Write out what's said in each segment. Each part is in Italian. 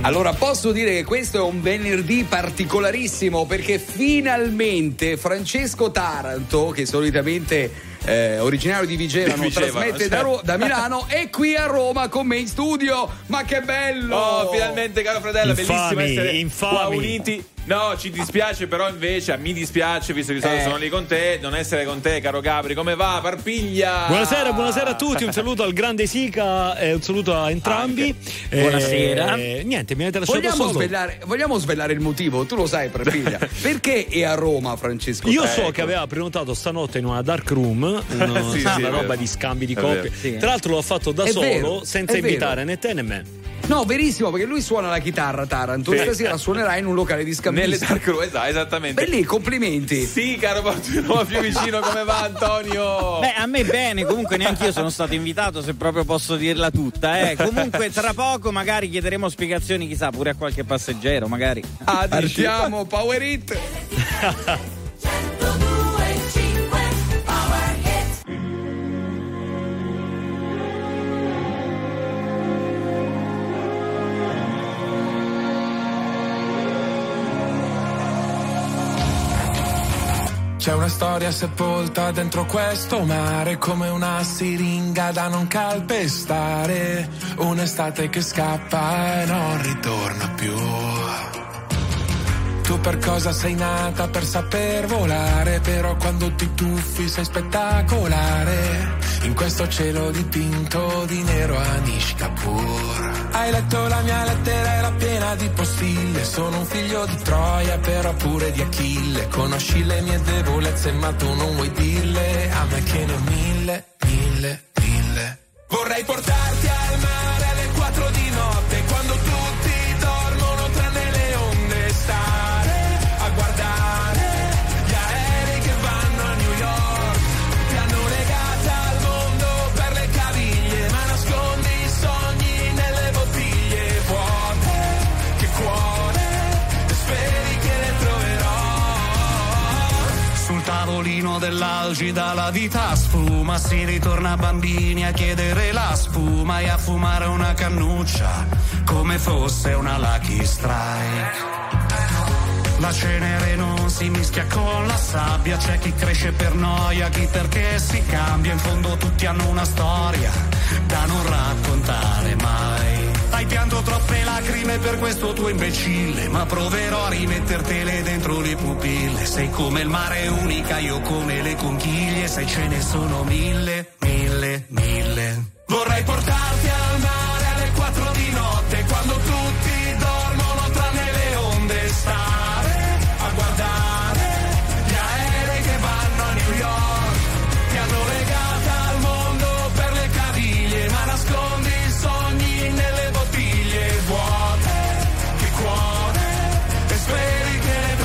Allora, posso dire che questo è un venerdì particolarissimo perché finalmente Francesco Taranto, che solitamente originario di Vigevano, trasmette da Milano, è qui a Roma con me in studio. Ma che bello! Oh, finalmente, caro fratello, bellissimo essere qua infami. uniti. No, ci dispiace, però invece mi dispiace, visto che sono lì con te, non essere con te, caro Gabri. Come va, Parpiglia? Buonasera a tutti, un saluto al grande Sica e un saluto a entrambi. Buonasera. Niente, mi avete lasciato solo. Vogliamo svelare il motivo? Tu lo sai, Parpiglia. Perché è a Roma, Francesco? Io so che aveva prenotato stanotte in una dark room, una roba di scambi di coppie. Sì. Tra l'altro l'ho fatto da solo, vero, senza è invitare vero. né te né me. No, verissimo, perché lui suona la chitarra, Taranto, e stasera suonerà in un locale di scambisti. Nelle dark room, esattamente. Belli, complimenti. Sì, caro Portino, più vicino, come va, Antonio? Beh, a me bene, comunque neanche io sono stato invitato, se proprio posso dirla tutta. Comunque tra poco magari chiederemo spiegazioni, chissà, pure a qualche passeggero, magari. Partiamo, Power It. C'è una storia sepolta dentro questo mare, come una siringa da non calpestare, un'estate che scappa e non ritorna più. Tu per cosa sei nata? Per saper volare, però quando ti tuffi sei spettacolare, in questo cielo dipinto di nero Anish Kapoor. Hai letto la mia lettera, è la piena di postille, sono un figlio di Troia però pure di Achille, conosci le mie debolezze ma tu non vuoi dirle, a me che ne ho mille. Vorrei portarti al mare alle 4 di notte, quando tutti dormono tranne le onde, stare a guardare gli aerei che vanno a New York, ti hanno legata al mondo per le caviglie, ma nascondi i sogni nelle bottiglie vuote, che cuore, e speri che le troverò. Sul tavolino dell'algida la vita sfuma, si ritorna bambini a chiedere la spuma e a fumare una cannuccia come fosse una Lucky Strike. La cenere non si mischia con la sabbia, c'è chi cresce per noia, chi perché si cambia, in fondo tutti hanno una storia da non raccontare mai. Hai pianto troppe lacrime per questo tuo imbecille, ma proverò a rimettertele dentro le pupille. Sei come il mare unica, io come le conchiglie, sai ce ne sono mille. Vorrei portarti al mare alle 4 di notte, quando tutti dormono tranne le onde, stare a guardare gli aerei che vanno a New York, ti hanno legata al mondo per le caviglie, ma nascondi i sogni nelle bottiglie vuote, che cuore, e speri che le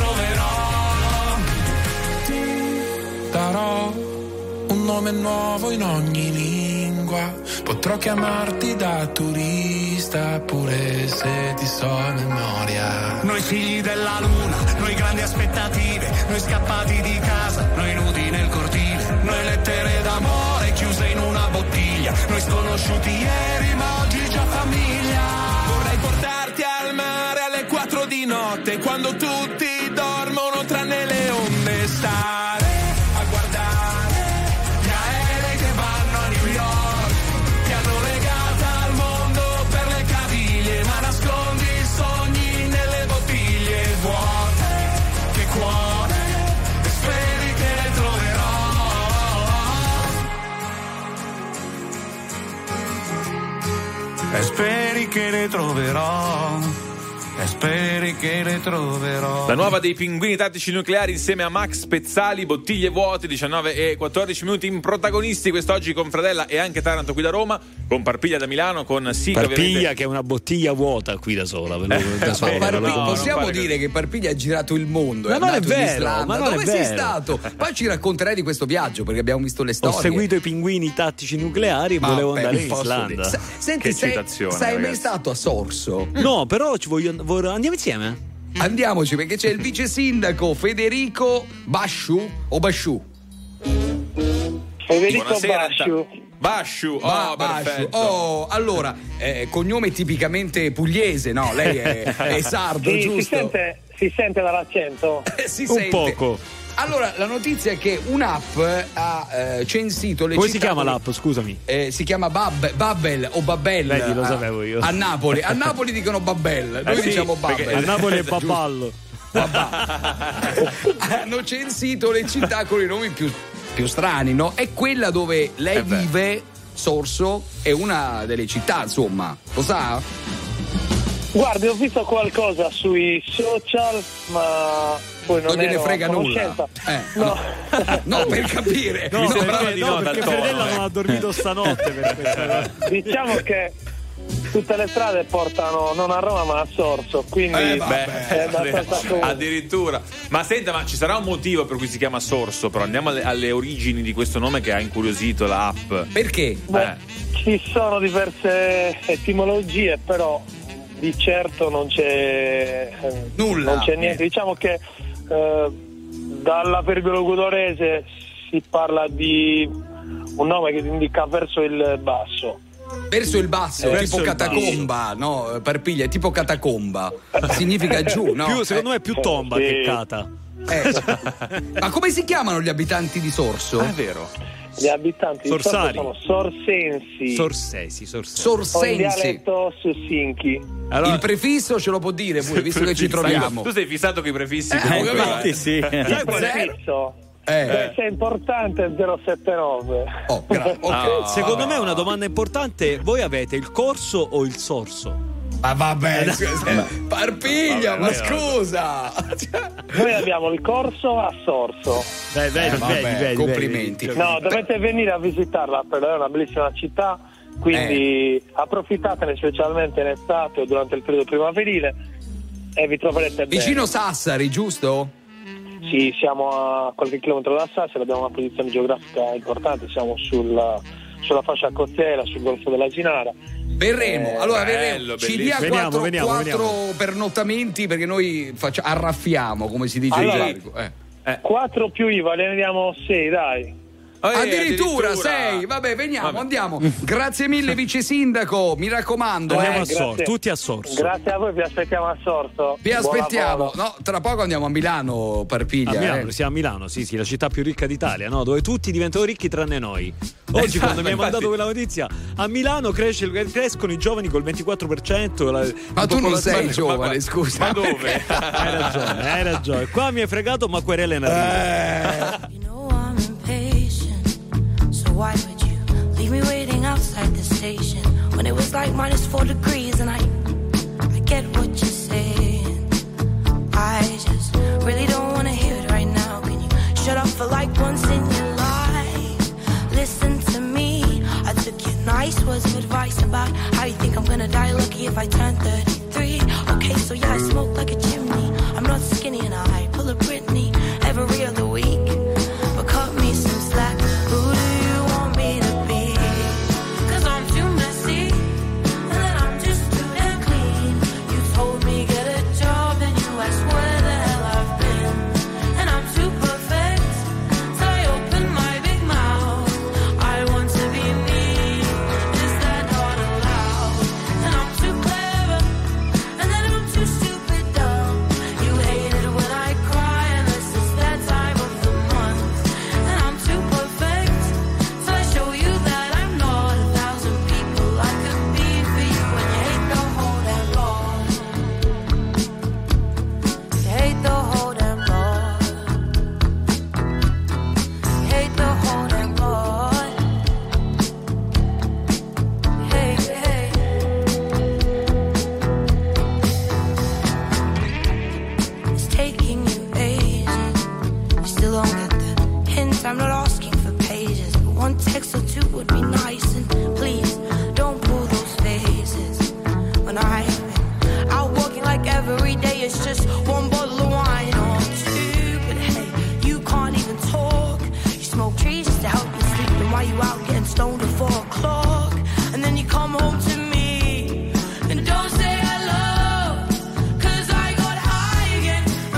troverò. Ti darò un nome nuovo in ogni lingua, potrò chiamarti da turista pure se ti so a memoria. Noi figli della luna, noi grandi aspettative, noi scappati di casa, noi nudi nel cortile, noi lettere d'amore chiuse in una bottiglia, noi sconosciuti ieri ma oggi già famiglia. Vorrei portarti al mare alle 4 di notte, quando tutti dormono tranne le onde, stare a guardare gli aerei che vanno a New York, ti hanno legata al mondo per le caviglie, ma nascondi i sogni nelle bottiglie vuote, che cuore, e speri che le troverò. E speri che le troverò. E speri che le troverò. La nuova dei Pinguini Tattici Nucleari insieme a Max Pezzali, Bottiglie Vuote, 19 e 14 minuti in protagonisti quest'oggi con Fradella e anche Taranto qui da Roma, con Parpiglia da Milano, con Sica Parpiglia ovviamente. che è una bottiglia vuota qui da sola. Possiamo dire che Parpiglia ha girato il mondo. Ma non è andato in vero, Islanda. ma non Dove è sei vero. stato? Poi ci racconterai di questo viaggio perché abbiamo visto le Ho storie. seguito i Pinguini Tattici Nucleari e volevo andare in Islanda. Senti, Che citazione, sei mai ragazzi. stato a Sorso? No, però andiamo insieme. Andiamoci perché c'è il vice sindaco Federico Basciù o Basciù. Federico Basciu. Basciu. Allora, cognome tipicamente pugliese, no? Lei è sardo, sì, giusto? Si sente dall'accento? Si un sente. poco. Allora, la notizia è che un'app ha censito le Come città. si chiama l'app, scusami? Si chiama Babbel o Babbel. Vedi, lo sapevo io. A Napoli dicono Babbel, noi diciamo Babbel. A Napoli è Babballo. Hanno censito le città con i nomi più strani, no? È quella dove lei vive, Sorso, è una delle città, insomma. Lo sa? Guardi, ho visto qualcosa sui social, ma poi non gliene frega nulla. No, per capire. No, perché Fredella non ha dormito stanotte per questa. Diciamo che tutte le strade portano non a Roma ma a Sorso, quindi addirittura. Ma senta, ma ci sarà un motivo per cui si chiama Sorso? Però andiamo alle origini di questo nome che ha incuriosito l'app. Perché? Ci sono diverse etimologie, però di certo non c'è nulla. Non c'è niente. Diciamo che dalla pergologudorese si parla di un nome che indica verso il basso. Verso il basso, tipo catacomba, no? Parpiglia, tipo catacomba. Significa giù, no? Secondo me è più tomba che cata. Ma come si chiamano gli abitanti di Sorso? È vero. Gli abitanti di Sorso sono sorsensi. Sorsensi. In dialetto sussinchi. Allora, il prefisso ce lo può dire pure, visto che ci troviamo. Tu sei fissato con i prefissi? Sì. Il prefisso se è importante è 079. Secondo me una domanda importante: voi avete il corso o il sorso? Ma vabbè, Parpiglia, ma scusa. Noi abbiamo il corso a Sorso. Vedi, complimenti. No, dovete venire a visitarla, però è una bellissima città, quindi approfittatene, specialmente in estate o durante il periodo primaverile, e vi troverete vicino bene. Sassari, giusto? Sì, siamo a qualche chilometro da Sassari, abbiamo una posizione geografica importante, siamo sulla fascia costiera, sul golfo della Ginara. Verremo, verremo. Ci dia quattro pernottamenti, perché noi arraffiamo, come si dice in gergo. 4 più IVA, ne andiamo 6, dai. Addirittura 6, vabbè, andiamo. Grazie mille vice sindaco, mi raccomando. Andiamo a Sorso, tutti a Sorso. Grazie a voi, vi aspettiamo a Sorso. Vi aspettiamo. No, tra poco andiamo a Milano, Parpiglia. Siamo a Milano, sì, la città più ricca d'Italia, no? Dove tutti diventano ricchi tranne noi. Oggi quando mi hai mandato quella notizia, a Milano crescono i giovani col 24%. Ma tu non sei giovane, scusa. Ma dove? Hai ragione. Qua mi hai fregato, ma querela in arrivo. Why would you leave me waiting outside the station when it was like -4 degrees? And I get what you're saying. I just really don't want to hear it right now. Can you shut up for like once in your life? Listen to me. I took your nice words of advice about how you think I'm gonna die lucky if I turn 33. Okay, so yeah, I smoke like a chimney. I'm not skinny and I pull a Britney every other week. But cut me some slack.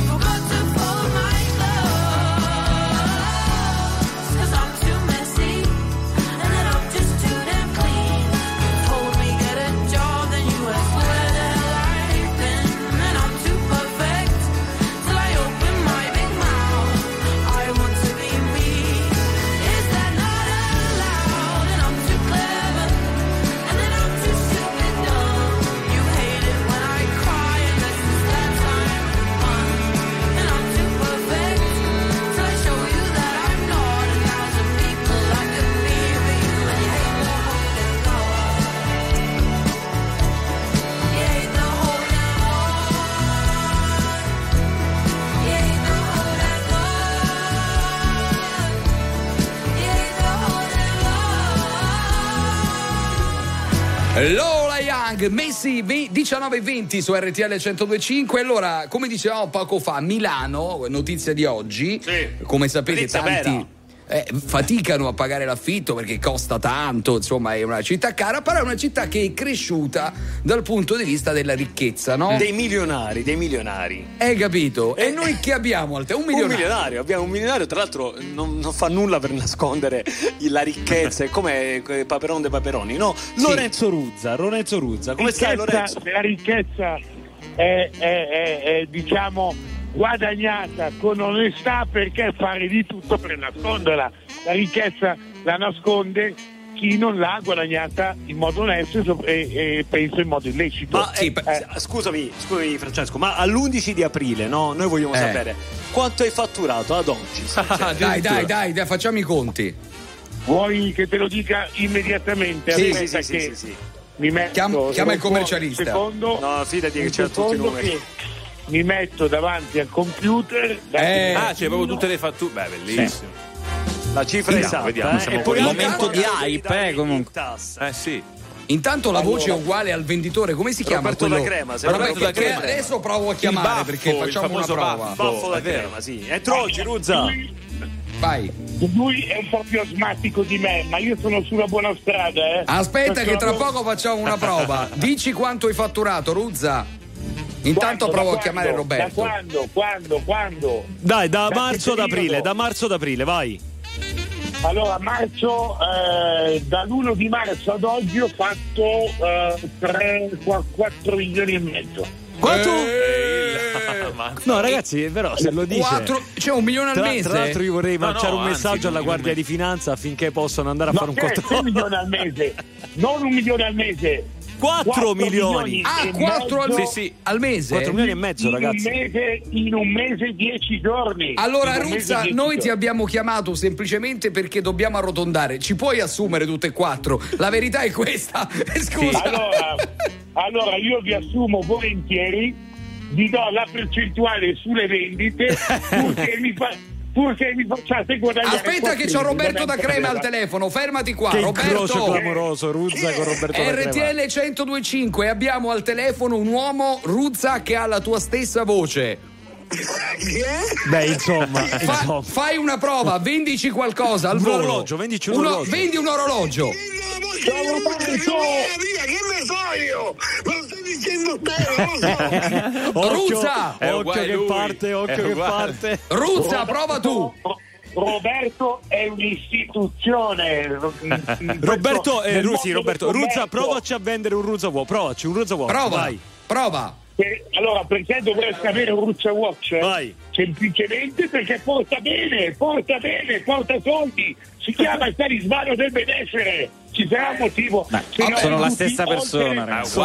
Messy Lola Young, Messi 19:20 su RTL 102.5. Allora, come dicevamo poco fa, Milano, notizia di oggi, come sapete notizia tanti faticano a pagare l'affitto perché costa tanto, insomma è una città cara, però è una città che è cresciuta dal punto di vista della ricchezza, no? Dei milionari. Hai capito? E noi che abbiamo? Un milionario. Abbiamo un milionario, tra l'altro non fa nulla per nascondere la ricchezza, è come Paperon de Paperoni, no? Lorenzo Ruzza, come stai Lorenzo? La ricchezza è diciamo guadagnata con onestà, perché fare di tutto per nasconderla. La ricchezza la nasconde chi non l'ha guadagnata in modo onesto e penso in modo illecito. Ma scusami Francesco, ma all'11 di aprile, no? Noi vogliamo sapere quanto hai fatturato ad oggi. Dai, facciamo i conti. Vuoi che te lo dica immediatamente? Sì. Mi metto, chiama il commercialista. Secondo, no, fidati che c'è tutti i numeri. Mi metto davanti al computer. C'è proprio tutte le fatture. Beh, bellissimo. La cifra è esatta. Vediamo. E poi il momento di hype, comunque. Sì. Intanto la voce è uguale al venditore, come si chiama? Roberto da Crema. Roberto da Crema. Adesso provo a chiamare perché facciamo una prova. Baffo da Crema, sì. Entro oggi, Ruzza. Vai. Lui è un po' più asmatico di me, ma io sono sulla buona strada. Aspetta che tra poco facciamo una prova. Dici quanto hai fatturato, Ruzza. Intanto provo a chiamare Roberto. Da quando? Dai, da marzo ad aprile, vai. Allora, dall'1 di marzo ad oggi ho fatto 4 milioni e mezzo. Quanto? No, ragazzi, però se lo dice c'è 1 milione al mese. Tra l'altro io vorrei lanciare un messaggio alla Guardia di Finanza affinché possano andare a fare un controllo. 1 milione al mese, non 1 milione al mese. 4 milioni. 4 al mese? 4 milioni e mezzo, ragazzi. In un mese 10 giorni. Allora, Ruzza, noi ti abbiamo chiamato semplicemente perché dobbiamo arrotondare. Ci puoi assumere tutte e 4? La verità è questa. Scusa. Allora, io vi assumo volentieri, vi do la percentuale sulle vendite purché mi facciate guadagnare. Aspetta che c'ho Roberto da Crema al telefono, fermati qua. Che Roberto, incrocio clamoroso, Ruzza con Roberto da Crema. RTL 102.5, abbiamo al telefono un uomo, Ruzza, che ha la tua stessa voce. Beh, insomma. Fai una prova, vendici qualcosa al volo. Orologio, vendici un orologio. Vendi un orologio. Ciao Roberto! Che ne so io? Lo stai dicendo te, lo so. Ruzza! Occhio che parte. Ruzza, prova tu. Roberto è un'istituzione. Roberto, Ruzza, provaci a vendere un Ruzza Watch. Provaci un Ruzza Watch. Prova. Allora, perché dovresti avere un Ruzza Watch? Vai. Semplicemente perché porta bene, porta soldi. Si chiama il talismano del benessere. Ci sarà un motivo. Sono la stessa persona, ragazzi.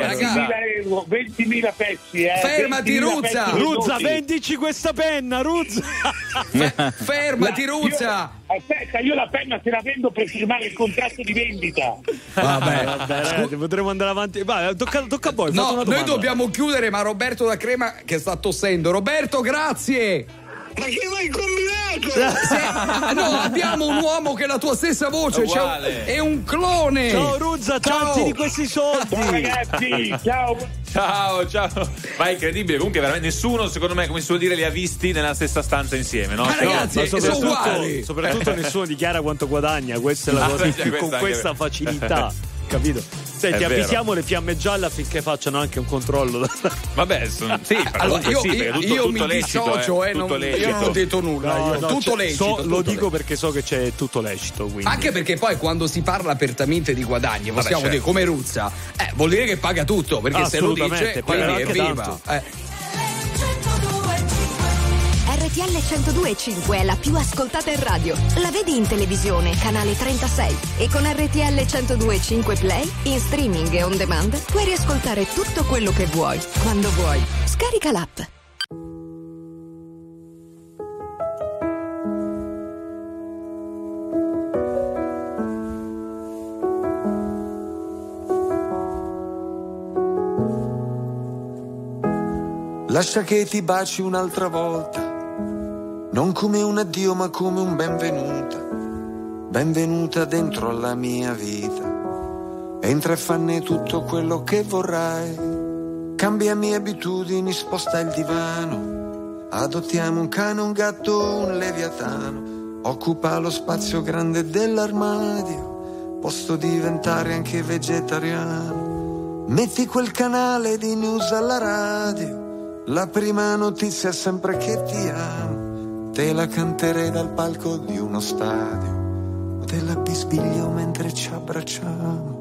20.000 pezzi. Fermati, Ruzza. Ruzza, vendici questa penna, Ruzza. Fermati, Ruzza. Aspetta, io la penna te la vendo per firmare il contratto di vendita. Vabbè, potremo andare avanti. Vai, tocca a voi. No, noi dobbiamo chiudere, ma Roberto da Crema che sta tossendo. Roberto, grazie. Ma che hai combinato? No, abbiamo un uomo che ha la tua stessa voce, è un clone. Ciao Ruzza, tanti di questi soldi. Ciao ragazzi, Ciao. Ma è incredibile, comunque veramente nessuno, secondo me, come si suol dire, li ha visti nella stessa stanza insieme, no? Ma ragazzi, sono uguali. Soprattutto nessuno dichiara quanto guadagna, questa è la cosa con questa facilità, capito? Senti, avvisiamo le fiamme gialle affinché facciano anche un controllo. Vabbè, sì, allora, io mi dissocio, io non ho detto nulla. Tutto lecito. Lo dico perché so che c'è tutto lecito. Quindi. Anche perché poi quando si parla apertamente di guadagni, possiamo dire come Ruzza, vuol dire che paga tutto, perché se lo dice, quindi è viva. RTL 102.5 è la più ascoltata in radio. La vedi in televisione, canale 36. E con RTL 102.5 Play, in streaming e on demand, puoi riascoltare tutto quello che vuoi, quando vuoi. Scarica l'app. Lascia che ti baci un'altra volta. Non come un addio ma come un benvenuta. Benvenuta dentro alla mia vita. entra e fanne tutto quello che vorrai. Cambiami abitudini, sposta il divano, adottiamo un cane, un gatto, un leviatano, occupa lo spazio grande dell'armadio, posso diventare anche vegetariano. Metti quel canale di news alla radio, la prima notizia è sempre che ti amo, te la canterei dal palco di uno stadio, te la bisbiglio mentre ci abbracciamo.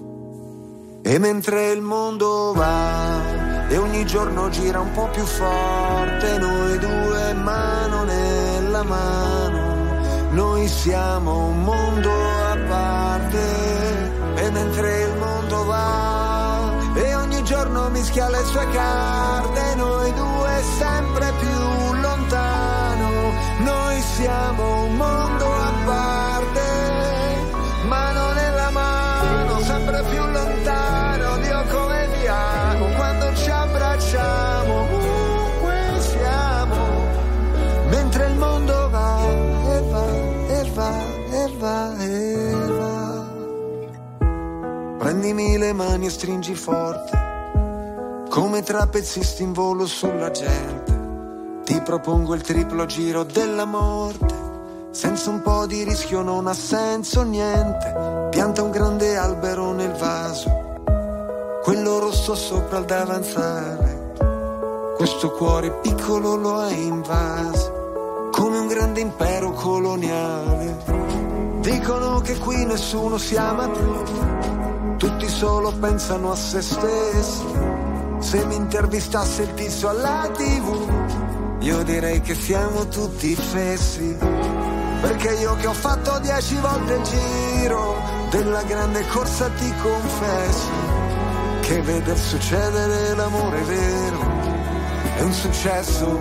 E mentre il mondo va e ogni giorno gira un po' più forte, noi due mano nella mano, noi siamo un mondo a parte. E mentre il mondo va e ogni giorno mischia le sue carte, noi due sempre più lontano, noi siamo un mondo a parte, mano nella mano, sempre più lontano. Dio come ti amo quando ci abbracciamo, ovunque siamo, mentre il mondo va e va e va e va e va. Prendimi le mani e stringi forte, come trapezzisti in volo sulla gente. Ti propongo il triplo giro della morte, senza un po' di rischio non ha senso niente. Pianta un grande albero nel vaso, quello rosso sopra il davanzale, questo cuore piccolo lo hai invaso, come un grande impero coloniale. Dicono che qui nessuno si ama più, tutti solo pensano a se stessi. Se mi intervistasse il tizio alla TV, io direi che siamo tutti fessi, perché io che ho fatto 10 volte il giro della grande corsa ti confesso che veder succedere l'amore vero è un successo.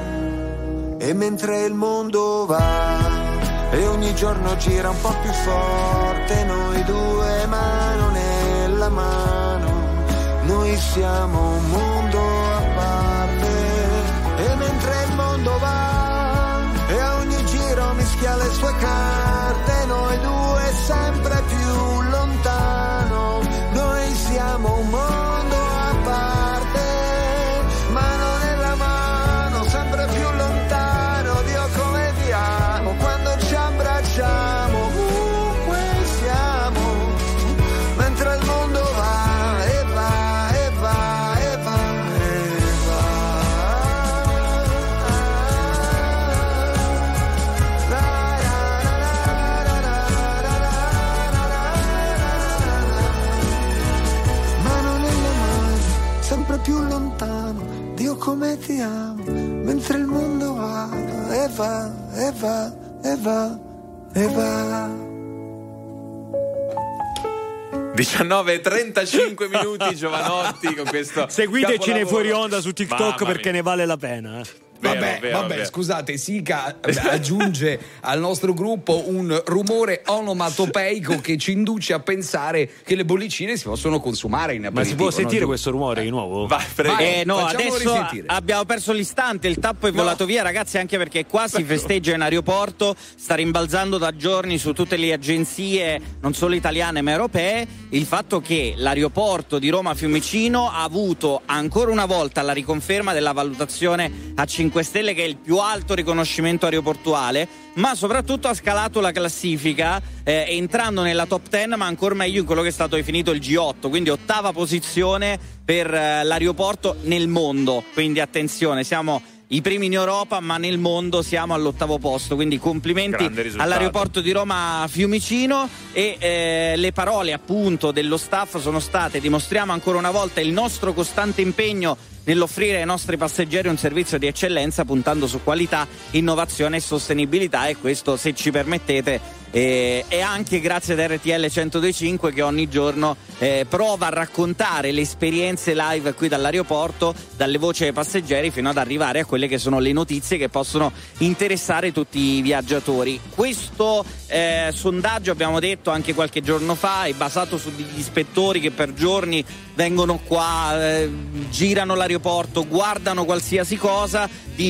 E mentre il mondo va e ogni giorno gira un po' più forte, noi due mano nella mano, noi siamo un mondo a parte. E mentre il mondo va e a ogni giro mischia le sue carte, noi due sempre più lontano, noi siamo un mondo a parte, mano nella mano, sempre più lontano. Dio come ti amo quando ci abbracciamo, ovunque siamo, mentre il mondo va e va e va e va e va. Mano nella mano, sempre più lontano, Dio come ti amo, mentre il mondo va e va e va e va e va. 19:35 minuti, Giovanotti, con questo. Seguiteci nei capolavoro. fuori onda su TikTok perché ne vale la pena. Vabbè, scusate, Sica aggiunge al nostro gruppo un rumore onomatopeico che ci induce a pensare che le bollicine si possono consumare in aperitivo. Ma si può sentire questo rumore di nuovo? Vai, prego. No, Facciamolo adesso risentire. abbiamo perso l'istante, il tappo è volato via, ragazzi, anche perché qua si festeggia in aeroporto, sta rimbalzando da giorni su tutte le agenzie, non solo italiane ma europee, il fatto che l'aeroporto di Roma Fiumicino ha avuto ancora una volta la riconferma della valutazione a 5 Stelle, che è il più alto riconoscimento aeroportuale, ma soprattutto ha scalato la classifica entrando nella top 10, ma ancora meglio in quello che è stato definito il G8, quindi 8ª posizione per l'aeroporto nel mondo. Quindi attenzione, siamo i primi in Europa, ma nel mondo siamo all'8º posto, quindi complimenti all'aeroporto di Roma Fiumicino. E le parole appunto dello staff sono state: dimostriamo ancora una volta il nostro costante impegno nell'offrire ai nostri passeggeri un servizio di eccellenza puntando su qualità, innovazione e sostenibilità, e questo, se ci permettete, è anche grazie ad RTL 102.5 che ogni giorno prova a raccontare le esperienze live qui dall'aeroporto, dalle voci ai passeggeri fino ad arrivare a quelle che sono le notizie che possono interessare tutti i viaggiatori. Questo sondaggio, abbiamo detto anche qualche giorno fa, è basato su degli ispettori che per giorni vengono qua, girano l'aeroporto, guardano qualsiasi cosa, tipo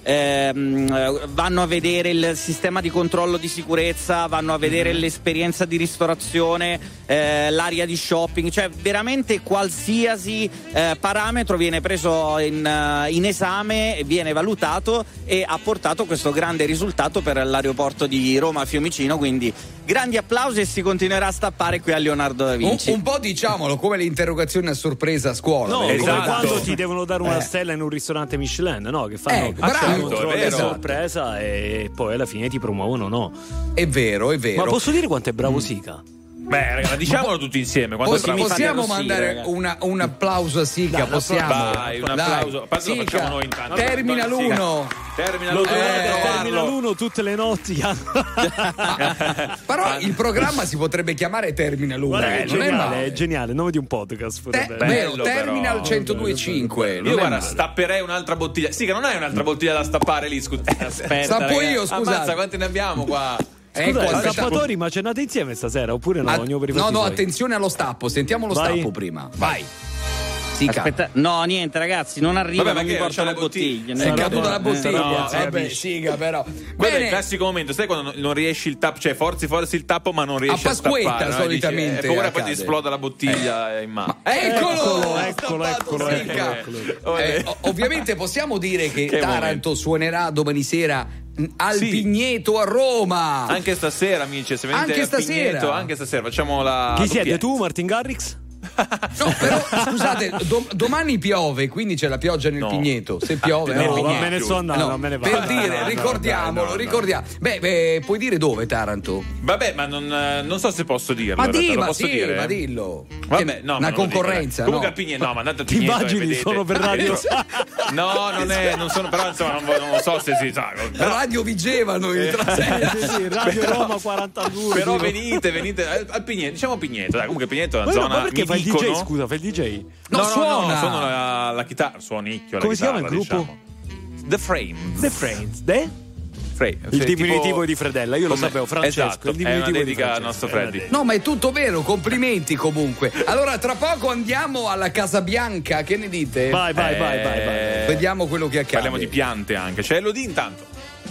vanno a vedere il sistema di controllo di sicurezza, vanno a vedere l'esperienza di ristorazione, l'area di shopping, cioè veramente qualsiasi parametro viene preso in esame, viene valutato e ha portato questo grande risultato per l'aeroporto di Roma Fiumicino, quindi grandi applausi e si continuerà a stappare qui a Leonardo da Vinci. Un po' diciamolo come le interrogazioni a sorpresa a scuola. No, come quando ti devono dare una stella in un ristorante Michelin, no? Che fanno controlli a sorpresa e poi alla fine ti promuovono, no? È vero. Ma posso dire quanto è bravo Sica? Beh, ragazzi, diciamolo tutti insieme. Possiamo mandare un applauso a Sica? Possiamo? Vai, un applauso. Lo facciamo noi intanto. Termina l'1. Termina l'1 tutte le notti. Però il programma si potrebbe chiamare Termina l'1. È geniale, nome di un podcast. Bello, Terminal 102.5. Io guarda, stapperei un'altra bottiglia. Sì, che non hai un'altra bottiglia da stappare lì, scusa. Stappo io, scusate. Ammazza, quanti ne abbiamo qua? Stappatori, ma cenate insieme stasera oppure no? No, attenzione allo stappo, sentiamo lo stappo prima. Vai. Aspetta, no, niente, ragazzi, non arriva, non mi portano la bottiglia. È caduta la bottiglia. Vabbè, Siga, però. Quello è il classico momento, sai quando non riesci il tappo, cioè forzi il tappo, ma non riesci a stappare. A Pasquetta, solitamente. E paura poi ti esploda la bottiglia in mano. Eccolo. Ovviamente possiamo dire che Taranto suonerà domani sera al Pigneto a Roma. Anche stasera, amici, se venite anche stasera. Pigneto, anche stasera facciamo la. Chi siete tu, Martin Garrix? No, però scusate, domani piove, quindi c'è la pioggia nel Pigneto. Se piove, me ne sto andando, non me ne vado. Per dire, ricordiamolo. Beh, puoi dire dove, Taranto? Vabbè, ma non so se posso dirlo. Ma dillo. Vabbè, no, una concorrenza. Comunque al Pigneto, no, ma andate al Ti Pigneto. immagini sono per radio? No, non sono, però insomma non so se si sa. Radio Vigevano sì, Radio Roma 42. Però venite al Pigneto, diciamo Pigneto, dai, comunque Pigneto è una zona. Ma perché fai il DJ? Scusa, fai il DJ? No, suona la chitarra, suonicchio. Come si chiama il gruppo? The Frames. Il diminutivo di Fredella, io lo sapevo, Francesco. Esatto, il diminutivo di al nostro Freddy. No, ma è tutto vero, complimenti comunque. Allora, tra poco andiamo alla Casa Bianca, che ne dite? Vai. Vediamo quello che accade. Parliamo di piante anche, c'è Elodie intanto.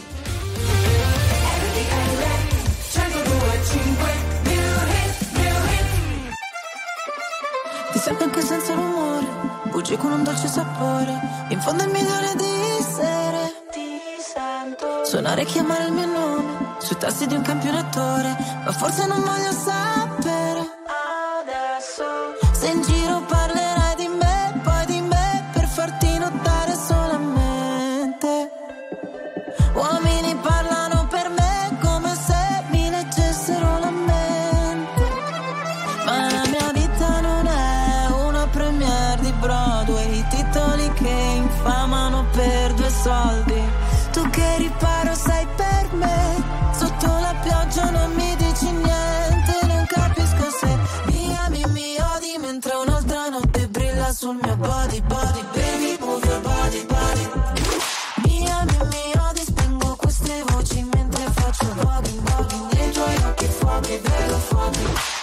Ti sento anche senza rumore, bugi con un dolce sapore, in fondo al milione di sere ti sento suonare e chiamare il mio nome, sui tasti di un campionatore, ma forse non voglio sapere adesso se in giro parlerai di me, poi di me, per farti notare solamente. Uomini parlano per me come se mi leggessero la mente, ma la mia vita non è una premiere di Broadway, i titoli che infamano per 2 soldi. Tu che riparo sei per me, sotto la pioggia non mi dici niente, non capisco se mi ami, mi odi, mentre un'altra notte brilla sul mio body, baby, move your body. Mi ami, mi odi, spengo queste voci mentre faccio voguing, nei tuoi occhi fuochi, vedo fuochi.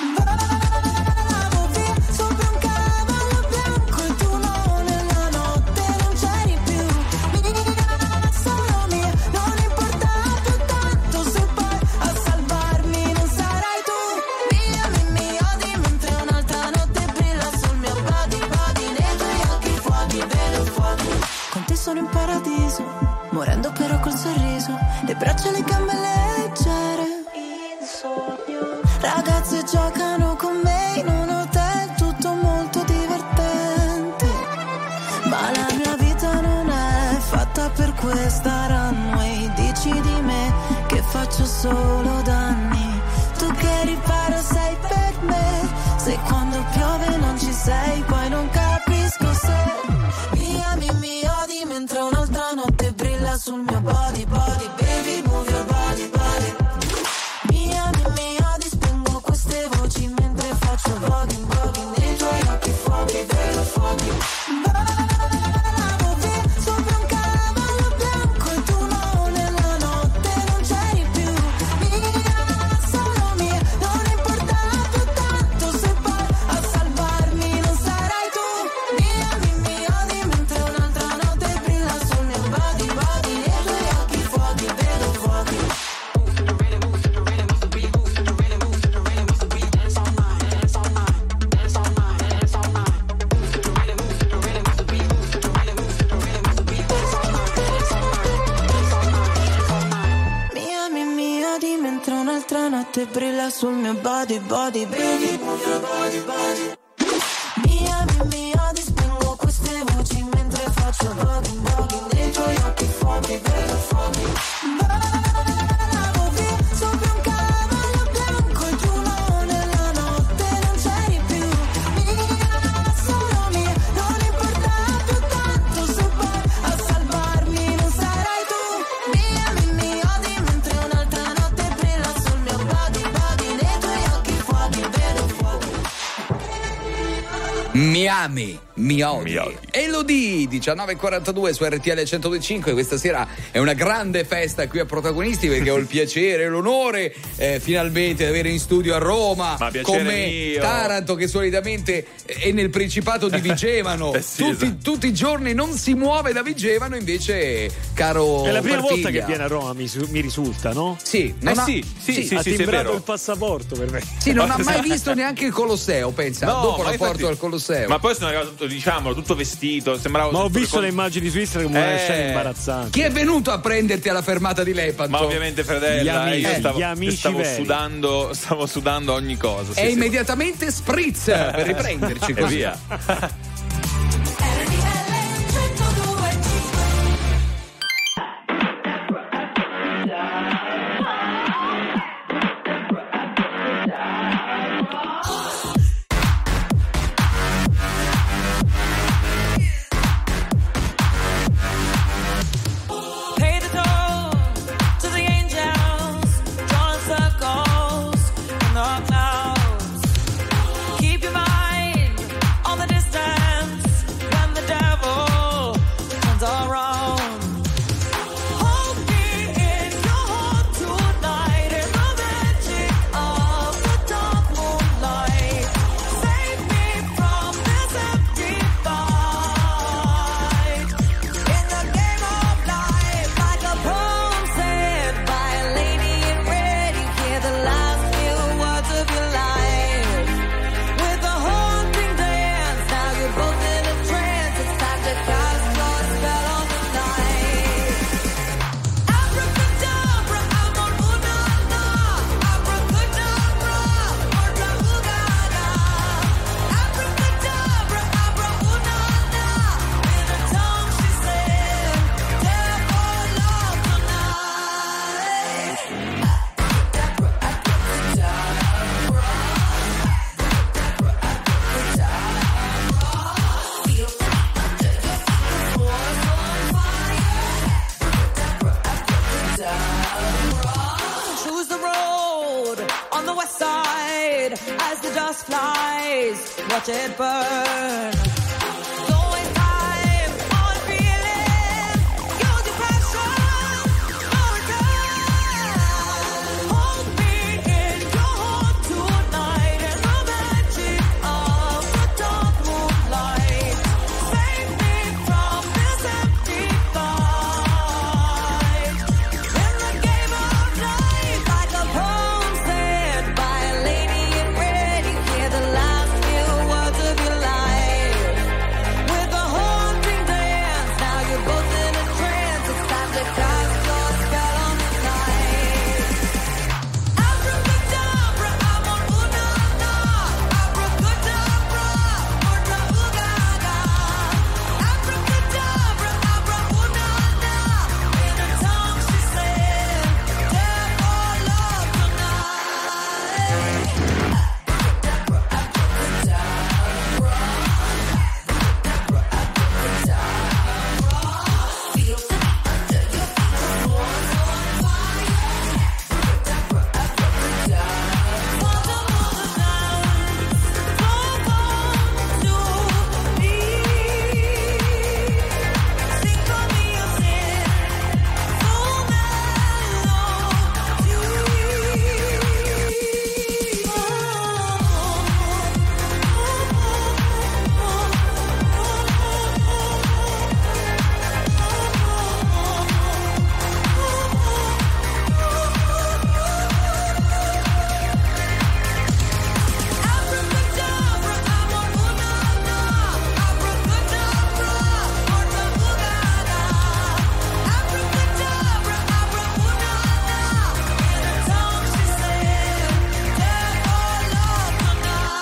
Vado via sopra un cavallo bianco e tu no, nella notte non c'eri più. Solo mia, non importa più tanto se poi a salvarmi non sarai tu. Mi ami, mi odi, mentre un'altra notte brilla sul mio body, nei tuoi occhi fuochi, vedo fuochi. Con te sono in paradiso, morendo però col sorriso, le braccia e le gambe leggere, in sogno. Ragazze giocano con me in un hotel, tutto molto divertente, ma la mia vita non è fatta per questa runway. Dici di me che faccio solo danni, tu che riparo sei per me, se quando piove non ci sei, poi non capisco se mi ami, mi odi, mentre un'altra notte brilla sul mio body, baby, move your body. Mi ami, mi odi, spengo queste voci mentre faccio voguing, nei tuoi occhi fuochi, vedo fuochi. Vado via sopra un cavallo bianco e tu no, nella notte non c'eri più. Solo mia, non importa più tanto se poi a salvarmi non sarai tu. Mi ami, mi odi, mentre un'altra notte brilla sul mio body, nei sul mio body, body, baby, move your body, body. Mi odi, spengo queste voci mentre faccio voguing, voguing. Nei tuoi occhi fuochi, vedo fuochi. Volavo via sopra un cavallo bianco e tu no, nella notte non c'eri più. Mia, solo mia, non importa più tanto se poi a salvarmi non sarai tu. Mi odi mentre un'altra notte brilla sul mio body, body. Nei tuoi occhi fuochi, vedo fuochi. Mi ami, mi odi. Elodie 19:42 su RTL 102.5. Questa sera è una grande festa qui a Protagonisti, perché ho il piacere e l'onore finalmente di avere in studio a Roma con me mio. Taranto, che solitamente è nel Principato di Vigevano. Sì, tutti i giorni non si muove da Vigevano, invece caro è la prima Parpiglia. volta che viene a Roma, mi risulta, no? Sì, ha timbrato il passaporto per me. Sì, non ha mai visto neanche il Colosseo, pensa, No, dopo ma la porto infatti- al Colosseo. Ma poi sono arrivato tutto, diciamo, tutto vestito, sembrava. Ma ho visto le immagini su Instagram, una scena imbarazzante. Chi è venuto a prenderti alla fermata di Lepanto? Ma ovviamente Fredella, Gli amici, io gli amici stavo veri. stavo sudando ogni cosa. E immediatamente spritz per riprenderci E così. via. Pay the toll to the angels, drawing circles in the clouds. Keep your mind on the distance when the devil turns around. Hold me in your heart tonight in the magic of the dark moonlight. Save me from this empty fight. In the game of life, like a poem said by a lady in red, you hear the last few words of your life. With a haunting dance, now you're both in a trance. It's time to cast your spell on the night. Abracadabra, amor-una-na. Abracadabra, morta-ugada. Abracadabra, abra-una-na. In a tongue she said, devil love tonight. Choose the road on the west side as the dust flies. Watch it burn. Don't waste time on feeling. Use your passion. No return. Hold me in your heart tonight in the magic of the dark moonlight. Save me from this empty fight. In the game of life, like a poem said by a lady in red, you hear the last few words of your life. With a haunting dance, now you're both in a trance. It's time to cast your spell on the night. Abracadabra, amor-una-na. Abracadabra, morta-ugada. Abracadabra, abra-una-na. In a tongue she said, devil love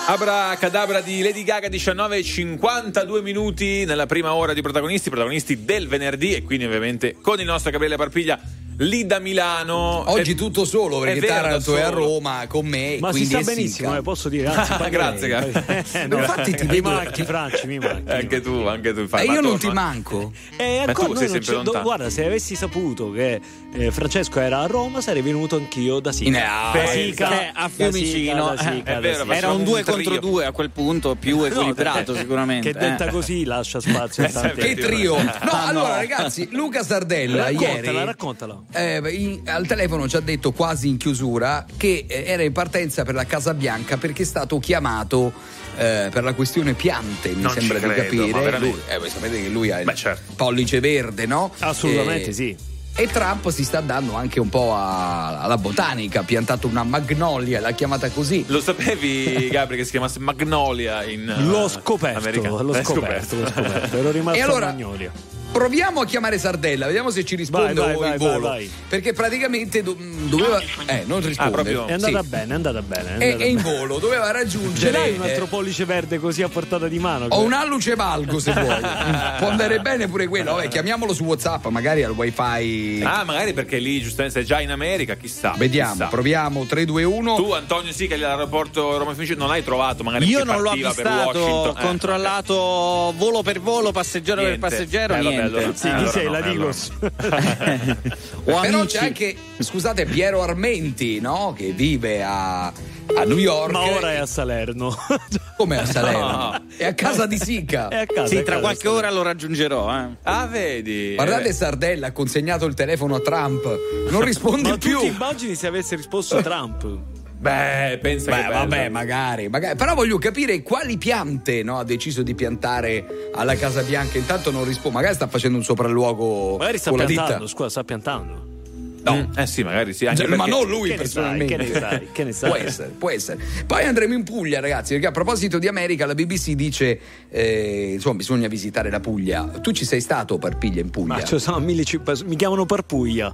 Abracadabra di Lady Gaga, 19:52 minuti nella prima ora di protagonisti del venerdì, e quindi ovviamente con il nostro Gabriele Parpiglia lì da Milano. Oggi tutto solo perché Taranto è a Roma con me. Ma si sta benissimo, posso dire. Anzi, grazie, infatti ti mi manchi, Franci, mi manchi. Anche tu. E io non ti manco. Ma tu sei sempre lontano. Guarda, se avessi saputo che Francesco era a Roma, sarei venuto anch'io da Sica. A Fiumicino. È vero, era un 2 contro 2 a quel punto, più equilibrato sicuramente. Che detta così lascia spazio a tante. Che trio. No, allora ragazzi, Luca Sardella ieri raccontala. Al telefono ci ha detto quasi in chiusura che era in partenza per la Casa Bianca perché è stato chiamato per la questione piante, mi sembra di capire. Voi sapete che lui ha il pollice verde, no? Assolutamente sì. E Trump si sta dando anche un po' alla botanica, ha piantato una magnolia, l'ha chiamata così. Lo sapevi, Gabri, che si chiamasse Magnolia in L'ho scoperto. Ero rimasto a Magnolia. Proviamo a chiamare Sardella, vediamo se ci risponde in volo. Vai. Perché praticamente doveva. Non risponde. È andata bene. È in volo, doveva raggiungere. Ce l'hai un altro pollice verde così a portata di mano? Ho un alluce valgo se vuoi. Può andare bene pure quello. Vabbè, chiamiamolo su WhatsApp, magari al wifi. Magari perché lì giustamente sei già in America, chissà. Vediamo, proviamo 3, 2, 1. Tu, Antonio, sì, che all'aeroporto Roma Fiumicino non l'hai trovato, magari. Io non l'ho avvistato, controllato volo per volo, passeggero per passeggero, niente. Allora, sì, chi sei? La Digos. Però c'è anche, scusate, Piero Armenti, no? Che vive a New York. Ma ora è a Salerno. Come a Salerno? No. È a casa di Sica. È a casa. Sì, tra qualche ora lo raggiungerò. Vedi. Guardate, Sardella ha consegnato il telefono a Trump. Non risponde Ma più. tu ti immagini se avesse risposto Trump? Pensa che vabbè, magari. Però voglio capire quali piante ha deciso di piantare alla Casa Bianca. Intanto non risponde. Magari sta facendo un sopralluogo. Magari sta con piantando. la ditta. Scusa, sta piantando. No. Sì, magari sì. Anche Ma perché... non lui che personalmente. Che ne sai? Può essere. Poi andremo in Puglia, ragazzi, perché a proposito di America la BBC dice insomma bisogna visitare la Puglia. Tu ci sei stato, Parpiglia, in Puglia? Ma ci sono mi chiamano Parpuglia.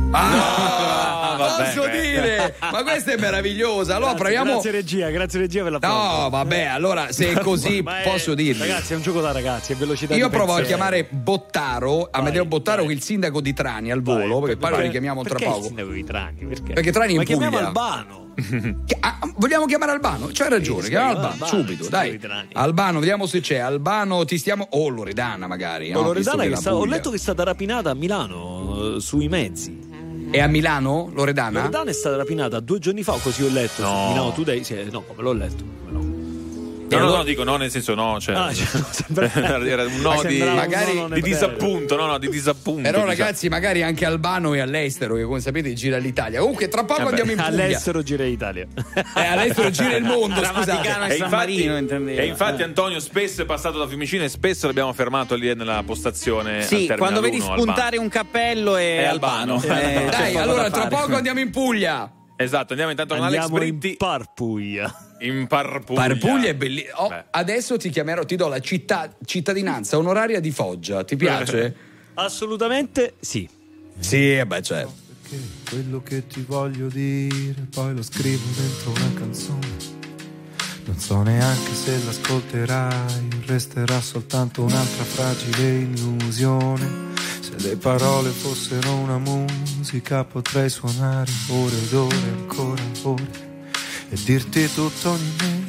Posso dire? Ma questa è meravigliosa. Allora proviamo. Grazie regia per la No, vabbè, allora se è così posso dirvi. Ragazzi, è un gioco da ragazzi, è velocità. Io provo a chiamare Bottaro, Amedeo Bottaro, che è il sindaco di Trani al volo, perché poi lo richiamiamo tra poco. Il sindaco di Trani? Perché Trani è in Puglia. Ma chiamiamo Albano. Vogliamo chiamare Albano? C'hai ragione, chiamiamo Albano subito, dai. Albano, vediamo se c'è. Albano, ti stiamo. Loredana, magari. Loredana ho letto che è stata rapinata a Milano sui mezzi. È a Milano, Loredana? Loredana è stata rapinata 2 giorni fa, così ho letto. No. Milano Today, no, come l'ho letto. No, dico no, nel senso no, cioè. Era un no di magari di disappunto, di disappunto. Però ragazzi, magari anche Albano è all'estero, che come sapete gira l'Italia. Comunque tra poco andiamo in Puglia. All'estero gira l'Italia. All'estero gira il mondo, scusate. E San Marino, intendeva. E infatti Antonio spesso è passato da Fiumicino e spesso l'abbiamo fermato lì nella postazione. Sì, quando vedi spuntare un cappello è Albano. Dai, allora tra poco andiamo in Puglia. Esatto, andiamo intanto con Alex Britti. In Parpuglia. Parpuglia è bellissimo. Adesso ti chiamerò, ti do la cittadinanza onoraria di Foggia. Ti piace? Assolutamente sì. Sì, certo. Perché quello che ti voglio dire poi lo scrivo dentro una canzone. Non so neanche se l'ascolterai, resterà soltanto un'altra fragile illusione. Se le parole fossero una musica potrei suonare ore ed ore, ancora ore, e dirti tutto ogni me.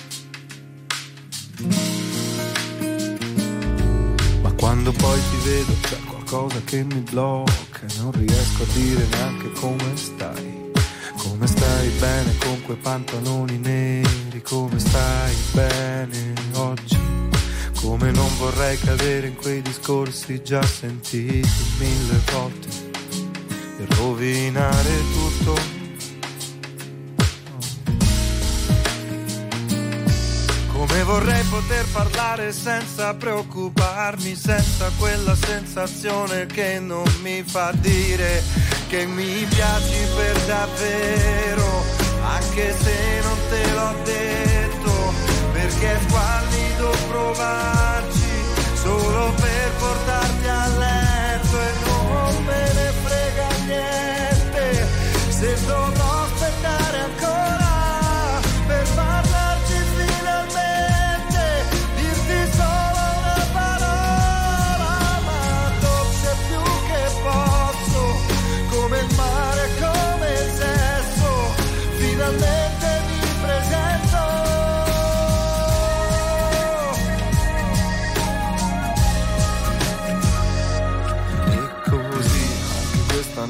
Ma quando poi ti vedo c'è qualcosa che mi blocca e non riesco a dire neanche come stai. Come stai bene con quei pantaloni neri, come stai bene oggi. Come non vorrei cadere in quei discorsi già sentiti 1000 volte e rovinare tutto. Come vorrei poter parlare senza preoccuparmi, senza quella sensazione che non mi fa dire che mi piaci per davvero, anche se non te l'ho detto, perché è squallido provarci solo per portarti a letto e non me ne frega niente se dovrò aspettare ancora per parlarci fino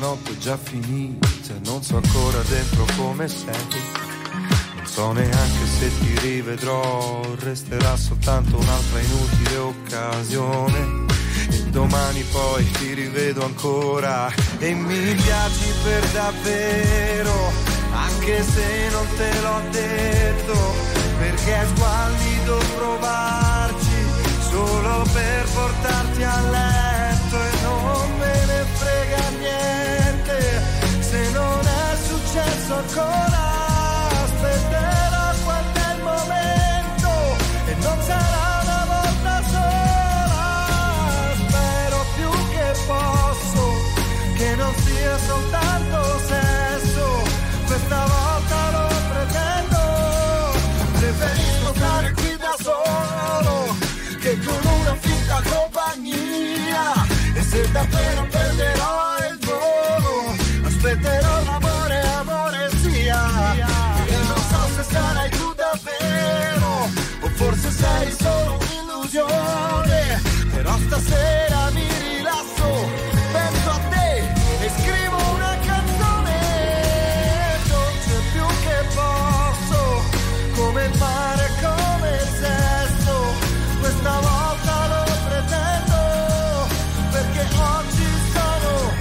notte già finita, non so ancora dentro come sei. Non so neanche se ti rivedrò, resterà soltanto un'altra inutile occasione. E domani poi ti rivedo ancora e mi piaci per davvero, anche se non te l'ho detto, perché è squallido provarci solo per portarti a letto. E non me ne frega niente se non è successo ancora. Aspetterò quando è il momento e non sarà una volta sola. Spero più che posso che non sia soltanto sesso, questa volta lo pretendo. Preferisco stare qui da solo che con una finta compagnia. E se davvero perderò il volo, aspetterò l'amore, amore sia. E non so se sarai tu davvero o forse sei solo un'illusione. Però stasera mi rilasso, penso a te e scrivo una canzone. Non c'è più che posso, come il mare, come il sesso, questa volta lo pretendo, perché oggi sono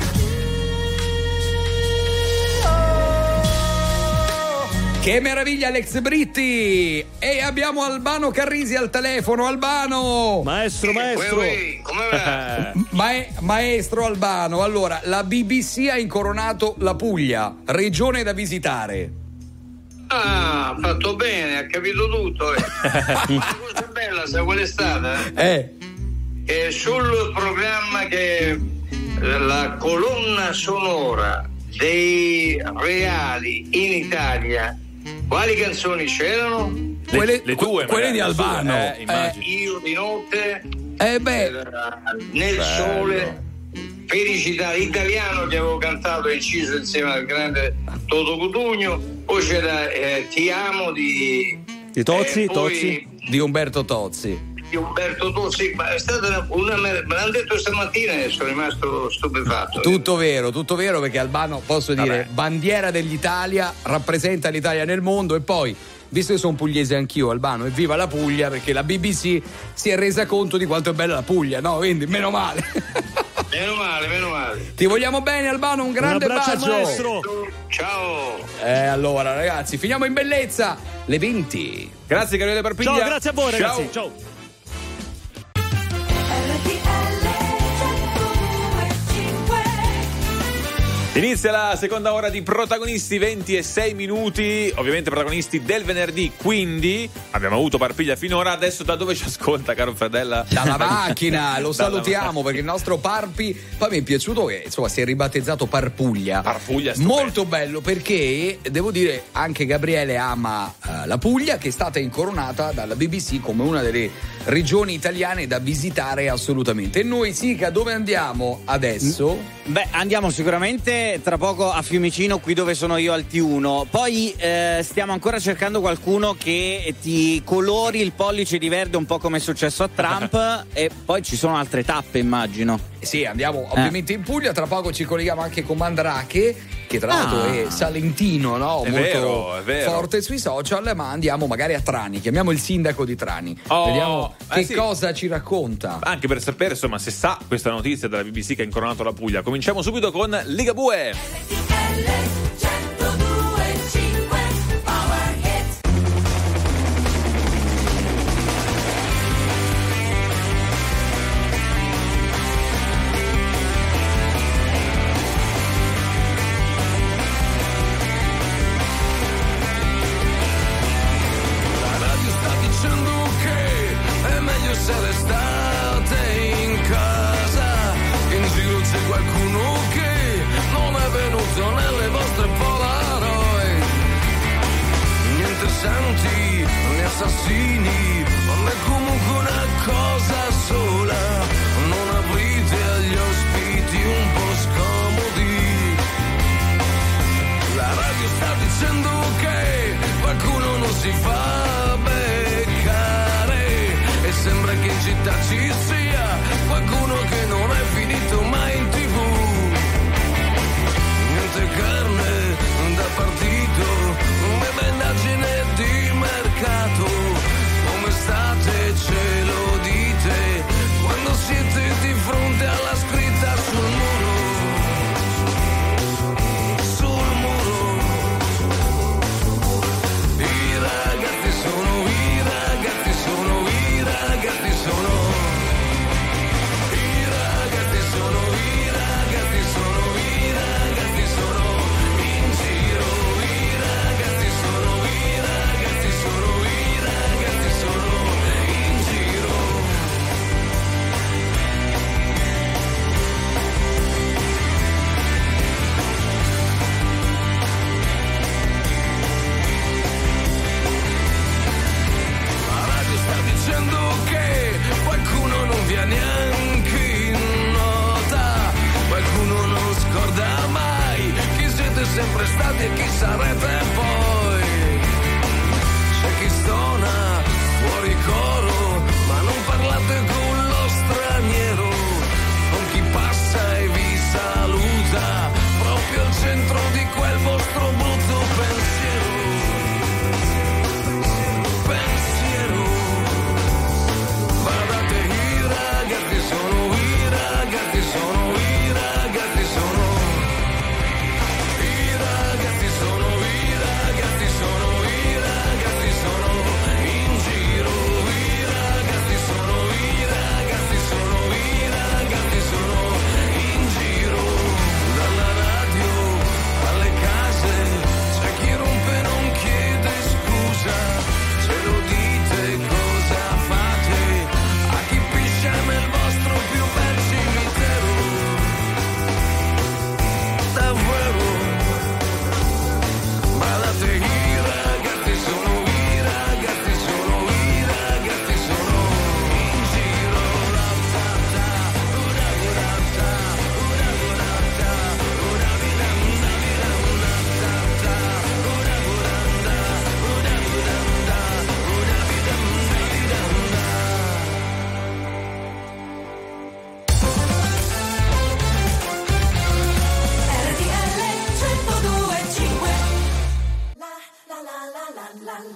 io. Che meraviglia Alex Britti! E abbiamo Albano Carrisi al telefono. Albano! Maestro. Come va? Maestro Albano, allora, la BBC ha incoronato la Puglia, regione da visitare. Ah, fatto bene, ha capito tutto. La cosa bella, sai qual è stata? Che sul programma che la colonna sonora dei reali in Italia, quali canzoni c'erano? Le tue, quelle di Albano. Io di notte, bello. nel sole, felicità, italiano che avevo cantato e inciso insieme al grande Toto Cutugno. Poi c'era Ti amo di Tozzi, di Umberto Tozzi. Di Umberto Tozzi, ma è stata me l'hanno detto stamattina e sono rimasto stupefatto. Tutto vero, perché Albano, posso dire, bandiera dell'Italia, rappresenta l'Italia nel mondo. E poi, visto che sono pugliese anch'io, Albano, evviva la Puglia, perché la BBC si è resa conto di quanto è bella la Puglia, no? Quindi meno male. Meno male. Ti vogliamo bene, Albano, un grande bacio. Maestro. Ciao. Allora, ragazzi, finiamo in bellezza le 20. Grazie Gabriele Parpiglia. Ciao, grazie a voi ragazzi. Ciao. Inizia la seconda ora di Protagonisti, 20 e 6 minuti, ovviamente protagonisti del venerdì, quindi abbiamo avuto Parpiglia finora, adesso da dove ci ascolta, caro Fradella? Dalla macchina, lo salutiamo perché il nostro Parpi, poi mi è piaciuto che insomma si è ribattezzato Parpuglia. Molto bello, perché devo dire anche Gabriele ama la Puglia, che è stata incoronata dalla BBC come una delle regioni italiane da visitare assolutamente. E noi Sica, dove andiamo adesso? Beh, andiamo sicuramente tra poco a Fiumicino, qui dove sono io al T1. Poi stiamo ancora cercando qualcuno che ti colori il pollice di verde, un po' come è successo a Trump. E poi ci sono altre tappe, immagino. Sì, andiamo ovviamente in Puglia. Tra poco ci colleghiamo anche con Mandrake, che tra l'altro è salentino, no? È molto vero. forte sui social. Ma andiamo magari a Trani, chiamiamo il sindaco di Trani, vediamo che cosa ci racconta. Anche per sapere insomma se sa questa notizia della BBC che ha incoronato la Puglia. Cominciamo subito con Ligabue. Assassini, non è comunque una cosa sola, non aprite agli ospiti un po' scomodi. La radio sta dicendo che qualcuno non si fa beccare e sembra che in città ci sia qualcuno che non è finito mai in TV.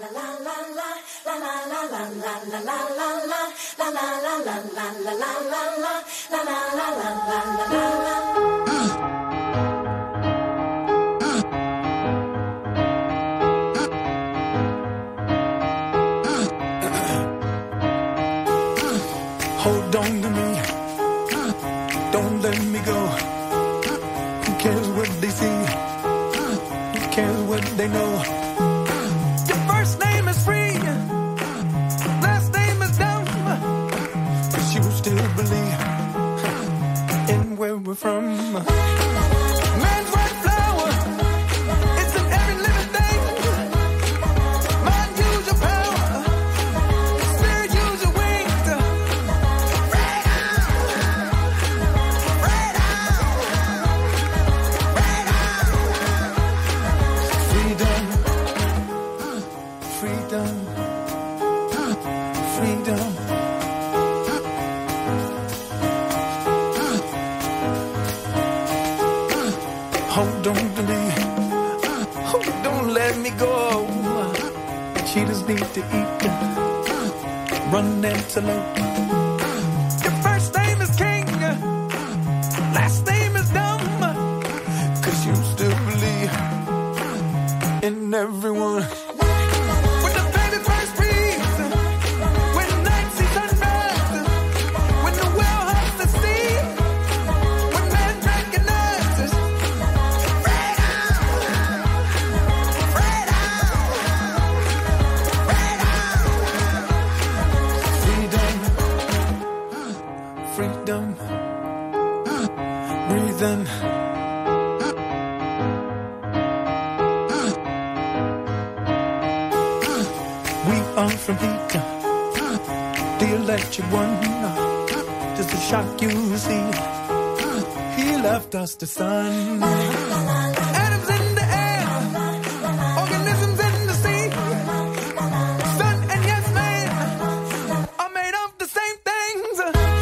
Hold on to me, don't let me go. Who cares what they see? Who cares what they know? Your first name is free, last name is dumb, but you still believe in where we're from. Man's white flower, it's in every living thing. Mind, use your power, spirit, use your wings. Freedom. Hold on to me. Oh, don't let me go. Cheetahs need to eat. Run antelope. Your first name is King. Last name is dumb. 'Cause you still believe in everyone. From heat, the electric one, just to shock you see, he left us the sun. Atoms in the air, organisms in the sea, sun and yes man are made of the same things.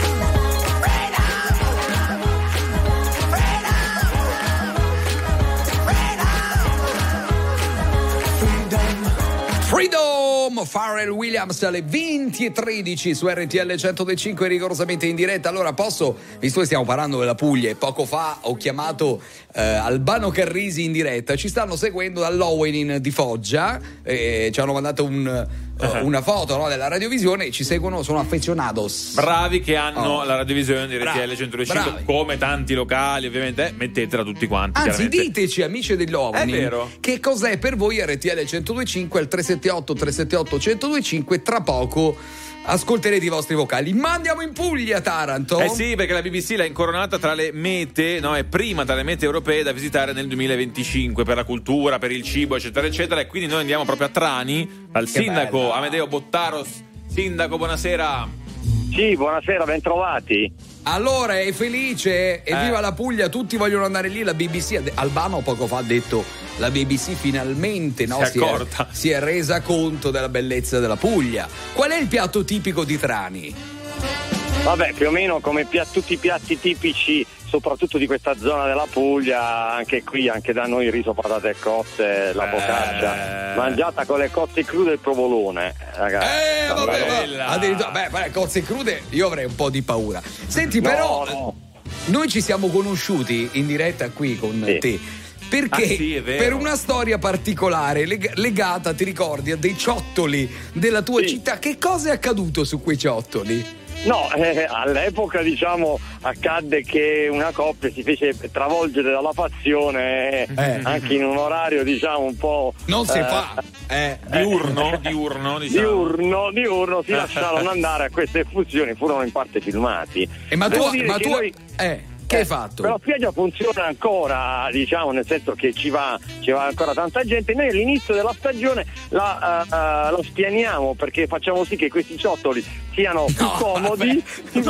Freedom, Pharrell Williams alle 20:13 su RTL 105, rigorosamente in diretta. Allora posso, visto che stiamo parlando della Puglia e poco fa ho chiamato Albano Carrisi in diretta, ci stanno seguendo dall'Owenin di Foggia, ci hanno mandato una foto, no, della radiovisione e ci seguono, sono affezionados. Bravi che hanno la radiovisione di RTL 105, come tanti locali ovviamente, mettetela tutti quanti. Anzi, diteci, amici dell'Owenin, è vero, che cos'è per voi RTL 102.5 al 378 378 1025. Tra poco ascolterete i vostri vocali. Ma andiamo in Puglia, Taranto. Eh sì, perché la BBC l'ha incoronata tra le mete, no, è prima tra le mete europee da visitare nel 2025 per la cultura, per il cibo, eccetera eccetera, e quindi noi andiamo proprio a Trani al sindaco bella. Amedeo Bottaros. Sindaco, buonasera. Sì, buonasera, ben trovati. Allora, è felice, evviva la Puglia, tutti vogliono andare lì. La BBC, Albano poco fa ha detto, la BBC finalmente, no, si è resa conto della bellezza della Puglia. Qual è il piatto tipico di Trani? Vabbè, più o meno come tutti i piatti tipici, soprattutto di questa zona della Puglia, anche qui, anche da noi, riso, patate cotte, la focaccia, mangiata con le cozze crude e il provolone, ragazzi. Vabbè, cozze crude, io avrei un po' di paura. Senti, però, noi ci siamo conosciuti in diretta qui con te. Perché per una storia particolare legata, ti ricordi, a dei ciottoli della tua città. Che cosa è accaduto su quei ciottoli? No, all'epoca diciamo accadde che una coppia si fece travolgere dalla passione anche in un orario diciamo un po' non si fa diurno si lasciarono andare a queste effusioni, furono in parte filmati. Che hai fatto? Però la spiaggia funziona ancora, diciamo, nel senso che ci va ancora tanta gente. Noi all'inizio della stagione la spianiamo perché facciamo sì che questi ciottoli siano più comodi.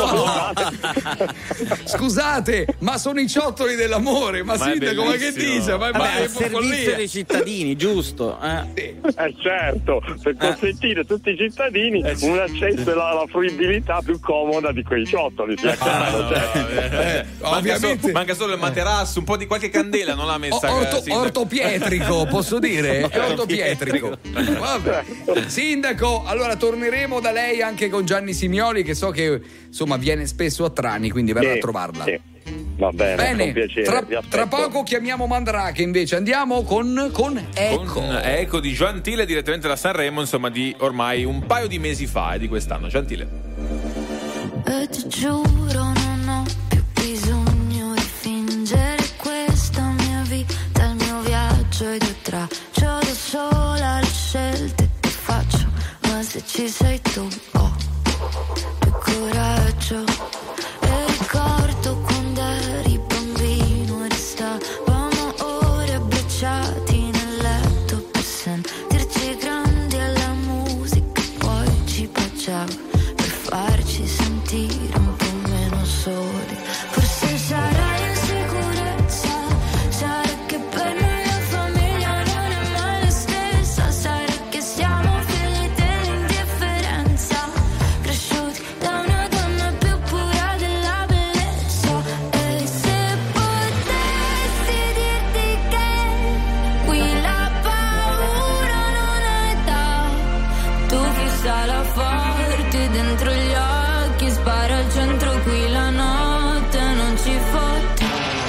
Scusate, ma sono i ciottoli dell'amore, ma sindaco, ma che dice? Ma al servizio dei cittadini, giusto? Certo, per consentire a tutti i cittadini un accesso e la fruibilità più comoda di quei ciottoli. ovviamente. Manca solo il materasso, un po' di qualche candela non l'ha messa. Ortopietrico, posso dire? È ortopietrico. Vabbè. Sindaco, allora torneremo da lei anche con Gianni Simioli, che so che insomma viene spesso a Trani, quindi verrà a trovarla. Sì. Va bene, con piacere. Tra poco chiamiamo Mandrake, invece andiamo con Eco. Con Eco di Gentile, direttamente da Sanremo, insomma, di ormai un paio di mesi fa, di quest'anno. Gentile. E ti giuro non ho più bisogno di fingere questa mia vita, il mio viaggio ed io traccio da sola le scelte che faccio, ma se ci sei tu ho più coraggio. E ricordo quando eri bambino e restavamo ore abbracciati nel letto per sentirci grandi alla musica, poi ci baciava per farci sentire un po' meno soli. Forse sarai in sicurezza, sarà che per noi la famiglia non è mai la stessa, sarà che siamo figli dell'indifferenza, cresciuti da una donna più pura della bellezza. E se potessi dirti che qui la paura non ha età, tu fissala forte dentro gli occhi, spara al centro qui la notte non ci fotte.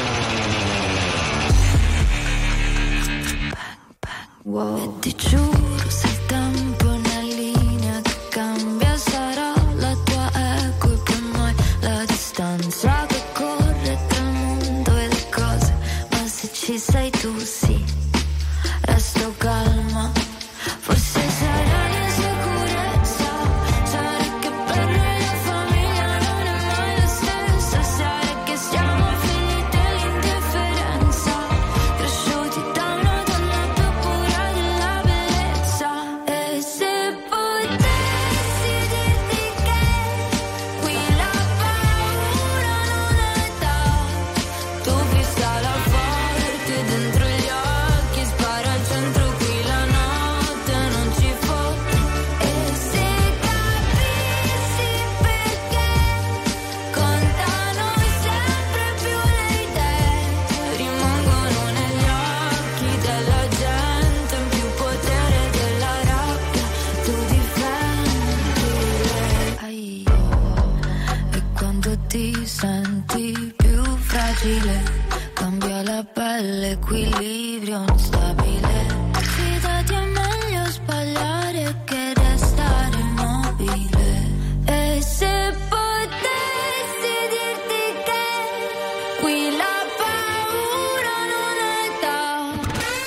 Wow. E ti giuro, se il tempo è una linea che cambia, sarà la tua eco e per noi la distanza che corre tra il mondo e le cose, ma se ci sei tu sì, resto calma. Forse sarai in sicurezza, sarà che per noi la famiglia non è mai la stessa, sarà che siamo figli dell'indifferenza, cresciuti da una donna più pura della bellezza. E se potessi dirti che qui la paura non ha età, tu fissala forte dentro gli occhi, spara al centro qui la notte non ci fotte. E se capissi perché contano sempre più le idee, rimangono negli occhi della gente, in più potere della rabbia, tu difendi lei. E quando ti senti più fragile, cambia la pelle, equilibrio instabile. Fidati, è meglio sbagliare che restare immobile. E se potessi dirti che qui la paura non ha età,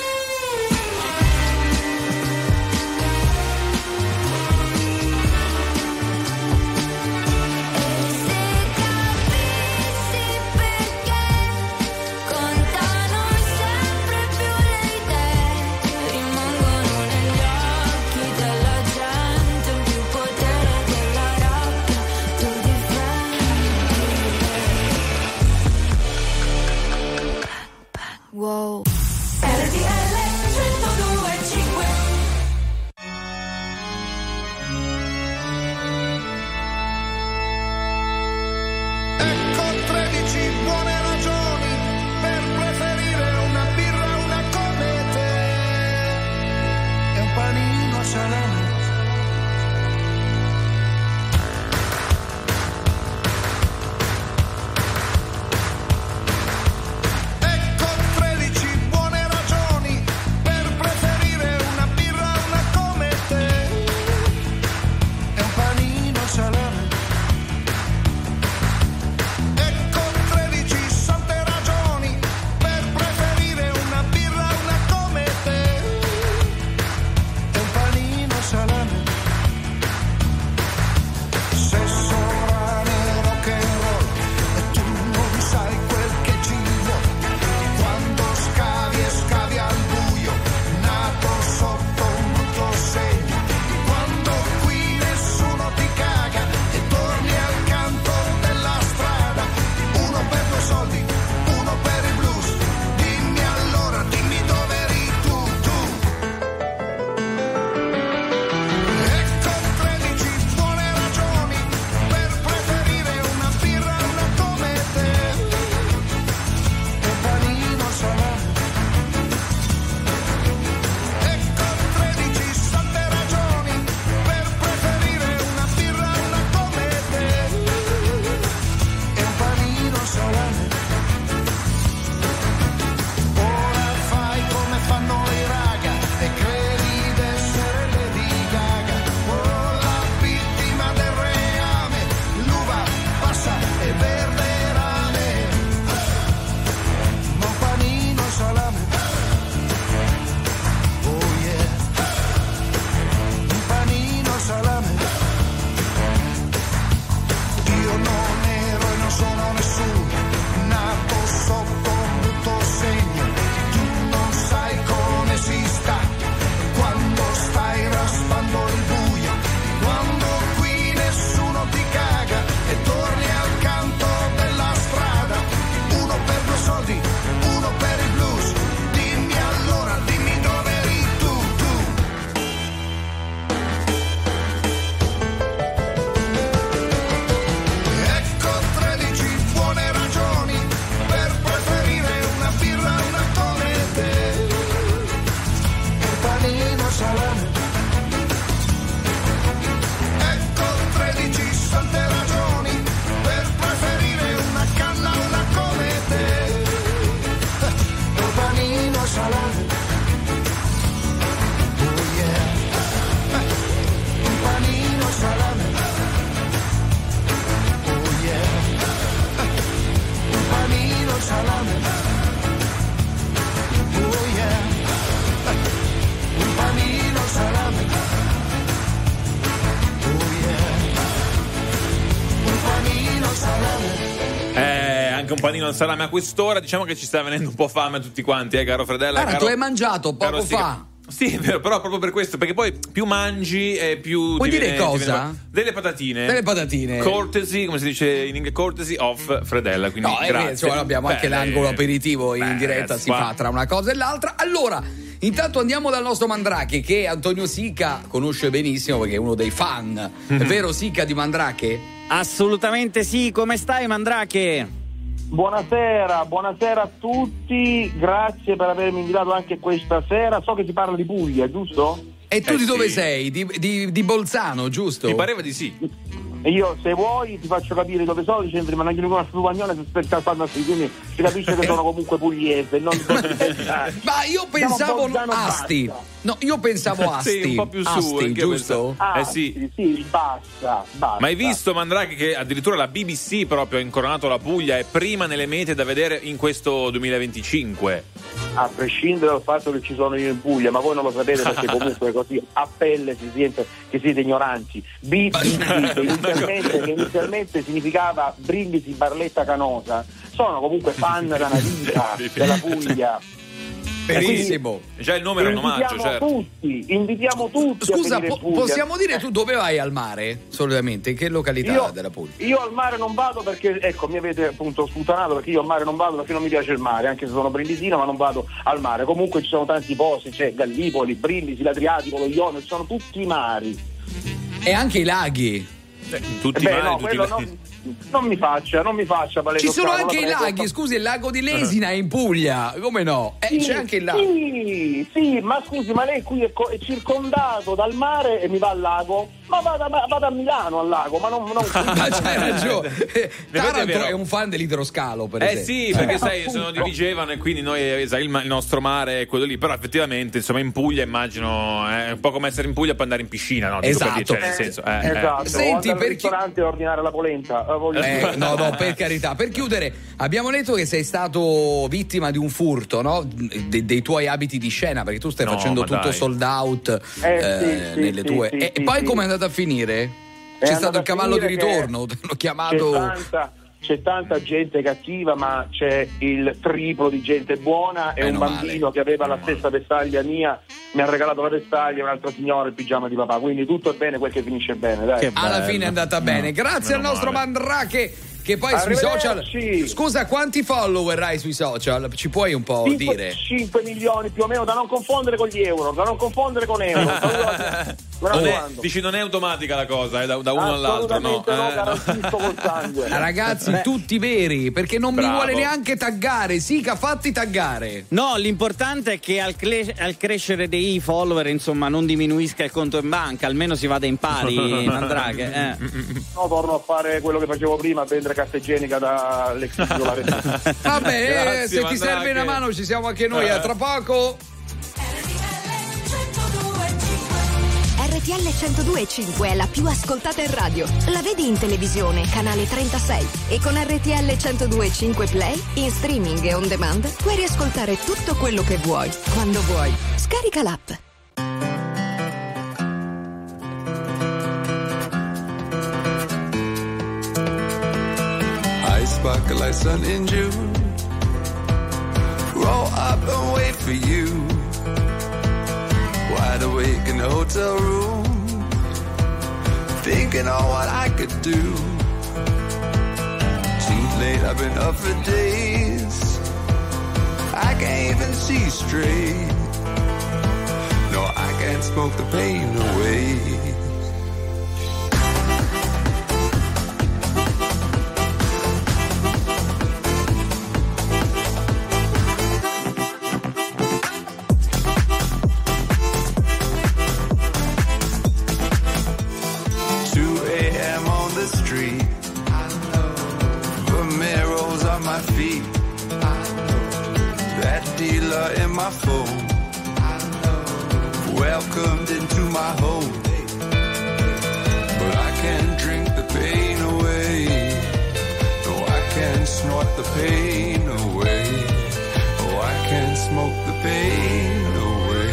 e se capissi perché contano sempre anche un panino al salame a quest'ora. Diciamo che ci sta venendo un po' fame a tutti quanti, caro Fredella. Guarda, tu hai mangiato poco fa. Sì, è vero, però proprio per questo, perché poi più mangi e più... Vuoi dire cosa? Delle patatine. Delle patatine. Courtesy, come si dice in inglese, courtesy of Fredella, quindi no, grazie. Abbiamo anche l'angolo aperitivo in diretta, si fa tra una cosa e l'altra. Allora, intanto andiamo dal nostro Mandrake, che Antonio Sica conosce benissimo perché è uno dei fan. È vero, Sica, di Mandrake? Assolutamente sì, come stai, Mandrake? Buonasera a tutti, grazie per avermi invitato anche questa sera. So che si parla di Puglia, giusto? E tu di dove sei? Di Bolzano, giusto? Mi pareva di sì. Io, se vuoi, ti faccio capire dove sono, dicendo ma non gli conosco Luvagnone, se aspetta fanno sì, quindi si capisce che sono comunque pugliese. Ma io pensavo Asti. No, io pensavo Asti. Sì, un po' più su, Asti, giusto? Sì, basta. Ma hai visto, Mandrake, che addirittura la BBC proprio ha incoronato la Puglia, è prima nelle mete da vedere in questo 2025? A prescindere dal fatto che ci sono io in Puglia, ma voi non lo sapete perché comunque così a pelle si sente che siete ignoranti. Che inizialmente significava Brindisi Barletta Canosa, sono comunque fan da una vita della Puglia. Benissimo. Già il nome era un omaggio, certo. Invitiamo tutti. Scusa, possiamo dire tu dove vai al mare? Solitamente, in che località della Puglia? Io al mare non vado perché, ecco, mi avete appunto sputtanato perché io al mare non vado perché non mi piace il mare, anche se sono brindisino, ma non vado al mare. Comunque ci sono tanti posti, c'è Gallipoli, Brindisi, l'Adriatico, lo Ionio, ci sono tutti i mari. E anche i laghi. Tutti i mari, non mi faccia Valerio. Ci sono anche i laghi, scusi, il lago di Lesina è in Puglia, come no? C'è anche il lago. Sì, ma scusi, ma lei qui è circondato dal mare e mi va al lago? Ma vado a Milano al lago, ma non ma c'hai ragione. Taranto è un fan dell'idroscalo, per esempio. Sì, perché sai, se non dividevano e quindi noi il nostro mare è quello lì, però effettivamente insomma in Puglia immagino è un po' come essere in Puglia e poi andare in piscina, no? Esatto. Nel senso, esatto. Senti, per ristorante ordinare la polenta. No, per carità. Per chiudere, abbiamo letto che sei stato vittima di un furto, no? Dei tuoi abiti di scena, perché tu stai facendo tutto sold out nelle tue. E poi come è andato a finire? C'è stato il cavallo di ritorno, ti hanno chiamato. C'è tanta gente cattiva, ma c'è il triplo di gente buona e un bambino che aveva la stessa vestaglia mia mi ha regalato la vestaglia, un'altra signora il pigiama di papà, quindi tutto è bene quel che finisce bene, dai. Alla fine è andata bene. Grazie al nostro Mandrake, che poi sui social. Scusa, quanti follower hai sui social? Ci puoi un po' dire? 5 milioni più o meno, da non confondere con gli euro, da non confondere con euro. Dici, non è automatica la cosa, è da uno all'altro, no? Garantisco col sangue. Ragazzi, tutti veri, perché non mi vuole neanche taggare. Sica, fatti taggare. No, l'importante è che al crescere dei follower, insomma, non diminuisca il conto in banca, almeno si vada in pari, Mandrake. No, torno a fare quello che facevo prima, a vendere carta igienica dall'ex titolare. Vabbè, grazie, se ti serve una mano ci siamo anche noi, a tra poco. RTL 102.5 è la più ascoltata in radio. La vedi in televisione, canale 36, e con RTL 102.5 Play, in streaming e on demand, puoi riascoltare tutto quello che vuoi, quando vuoi. Scarica l'app. I sparkle like sun in June. Roll up and wait for you. Wide awake in the hotel room, thinking on what I could do. Too late, I've been up for days. I can't even see straight. No, I can't smoke the pain away. In my phone, welcomed into my home, but I can't drink the pain away. No, I can't snort the pain away. Oh, I can't smoke the pain away.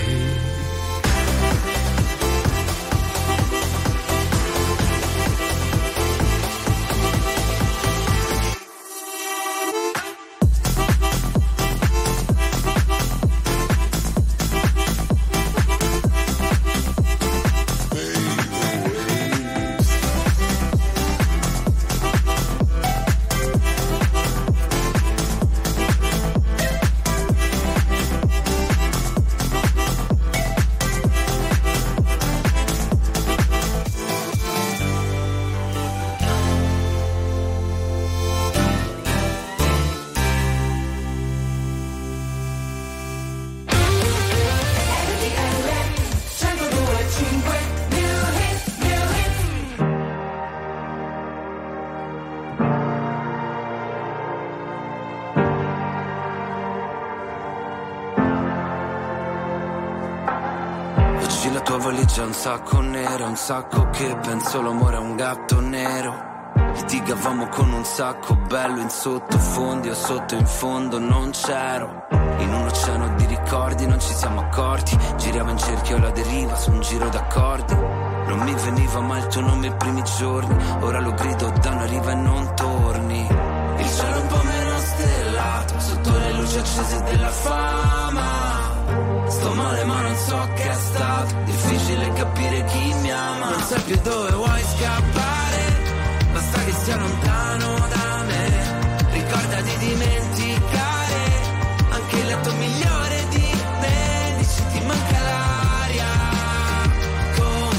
un sacco nero, un sacco che penso l'amore è un gatto nero. Litigavamo con un sacco bello in sottofondo, io sotto in fondo non c'ero. In un oceano di ricordi non ci siamo accorti, giriamo in cerchio alla deriva su un giro d'accordi. Non mi veniva mai il tuo nome i primi giorni, ora lo grido da una riva e non torni. Il cielo è un po' meno stellato, sotto le luci accese della fama. Sto male ma non so che è stato, difficile capire chi mi ama. Non sai più dove vuoi scappare, basta che sia lontano da me. Ricorda di dimenticare anche il lato migliore di me. Dici ti manca l'aria con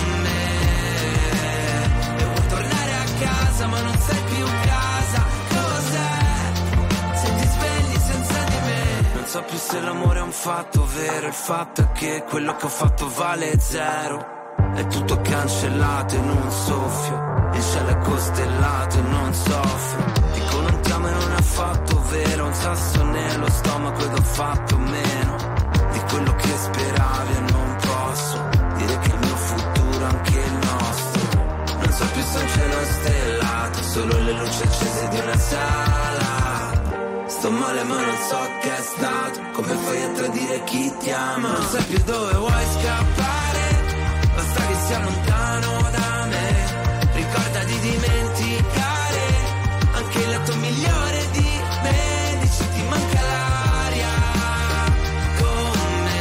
me e vuoi tornare a casa ma non sai più casa. Cos'è se ti svegli senza di me? Non so più se l'amore è un fatto vero, il fatto è che quello che ho fatto vale zero. È tutto cancellato in un soffio, il cielo è costellato e non soffro. Dico non ti amo e non è affatto vero, un sasso nello stomaco ed ho fatto meno di quello che speravi e non posso dire che il mio futuro anche il nostro. Non so più se un cielo stellato, solo le luci accese di una sala. Sto male ma non so che è stato, come fai a tradire chi ti ama? Non sai più dove vuoi scappare, basta che sia lontano da me. Ricorda di dimenticare anche il lato migliore di me. Dici ti manca l'aria con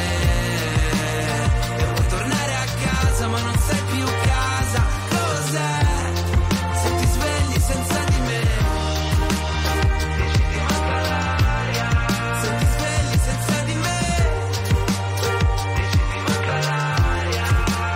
me e vuoi tornare a casa ma non sai più casa. Cos'è se ti svegli senza di me? Dici ti manca l'aria se ti svegli senza di me. Dici ti manca l'aria.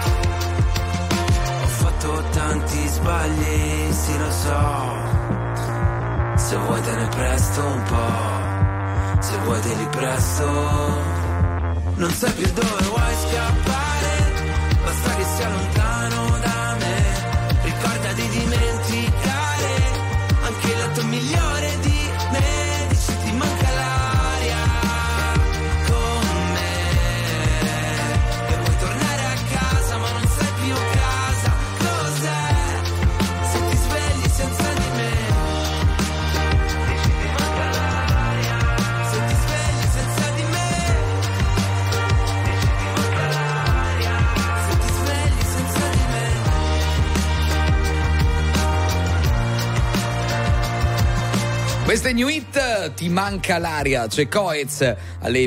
Ho fatto tanti sbagli, sì lo so. Se vuoi te ne presto un po', se vuoi te li presto. Non sai più dove vuoi scappare, basta che sia lontano da me. Ricorda di dimenticare anche il lato migliore di me. Dici ti manca l'aria con me e vuoi tornare a casa ma non sai più casa. Cos'è se ti svegli senza di me? Dici ti manca l'aria se ti svegli senza di me. Dici ti manca l'aria se ti svegli senza di me. Questa è New Hit, ti manca l'aria, c'è Coez alle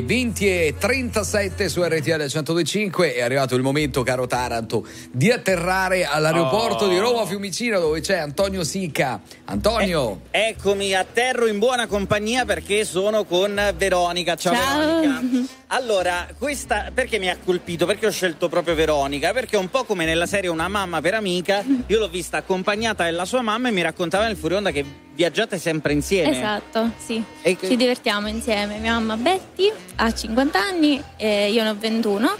20:37 su RTL 102.5. È arrivato il momento, caro Taranto, di atterrare all'aeroporto di Roma Fiumicino, dove c'è Antonio Sica. Antonio, eccomi, atterro in buona compagnia perché sono con Veronica. Ciao. Veronica. Allora, questa perché mi ha colpito? Perché ho scelto proprio Veronica? Perché è un po' come nella serie Una mamma per amica. Io l'ho vista accompagnata dalla sua mamma e mi raccontava nel fuori onda che viaggiate sempre insieme. Esatto, sì. E ci divertiamo insieme. Mia mamma Betty ha 50 anni e io ne ho 21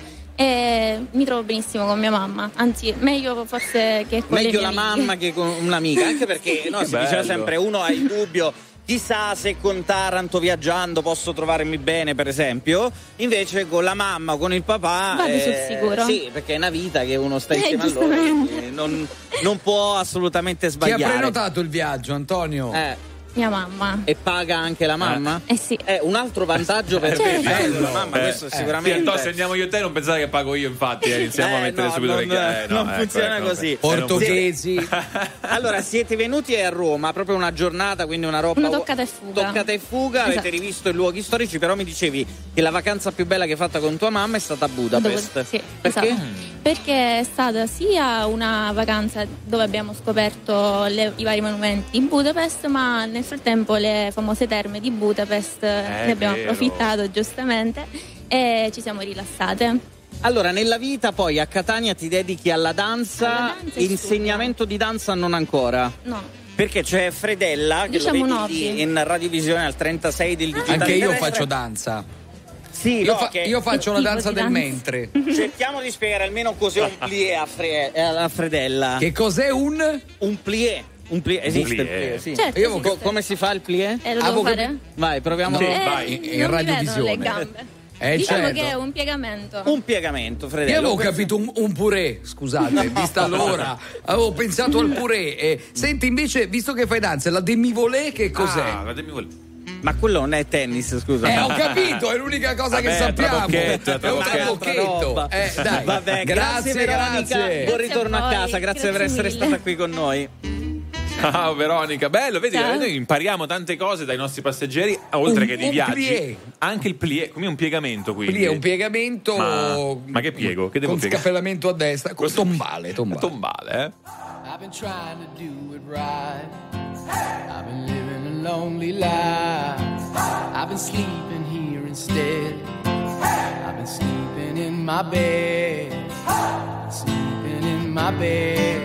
e mi trovo benissimo con mia mamma. Anzi, meglio forse che con meglio le mie la amiche. mamma che con un'amica, anche perché no, si diceva sempre, uno ha il dubbio, chissà se con Taranto viaggiando posso trovarmi bene, per esempio. Invece con la mamma o con il papà vado sul sicuro. Sì, perché è una vita che uno sta insieme a loro, non può assolutamente sbagliare. chi ha prenotato il viaggio, Antonio? Mia mamma. E paga anche la mamma? Sì. È un altro vantaggio per la mamma, questo sicuramente. Antonio, se andiamo io e te non pensate che pago io, infatti, iniziamo a mettere no, subito non funziona così. Portoghesi. Allora, siete venuti a Roma, proprio una giornata, quindi una roba Una toccata e fuga. Toccata e fuga, avete rivisto i luoghi storici, però mi dicevi che la vacanza più bella che hai fatta con tua mamma è stata a Budapest. Sì, perché? esatto. Perché è stata sia una vacanza dove abbiamo scoperto i vari monumenti di Budapest, ma nel frattempo le famose terme di Budapest ne abbiamo approfittato giustamente e ci siamo rilassate. Allora, nella vita poi a Catania ti dedichi alla danza e insegnamento di danza non ancora? No. Perché c'è Fredella, che Diciamo un lo vedi hobby. in radiovisione al 36 del digitale Anche io terrestre. faccio danza. Sì, io faccio la danza del mentre. Cerchiamo di spiegare almeno cos'è un plié a Fredella. Che cos'è un plié? Un plié, esiste il plié, sì. Certo, come si fa il plié? Lo devo fare? Vai, proviamo. Vai, in non mi radiovisione. vedono le gambe. Diciamo certo. che è un piegamento. Un piegamento, Fratello. Io avevo capito un purè, scusate, vista l'ora, avevo pensato al purè. Senti, invece, visto che fai danza, la demi-volée che cos'è? La demi-volée. Ma quello non è tennis, scusa. Ho capito, è l'unica cosa che sappiamo. È un trabocchetto. Dai. Vabbè, grazie Veronica. Buon ritorno a casa, grazie per essere stata qui con noi. Ciao Veronica, bello, vedi, noi impariamo tante cose dai nostri passeggeri, oltre che di viaggi. Plié. Anche il plié, come un piegamento quindi. Plié, un piegamento. Ma che piego? Che devo con piegare? scappellamento a destra, con tombale. Tombale, I've been trying to do it right. I've been living a lonely life. I've been sleeping here instead. I've been sleeping in my bed. Sleeping in my bed.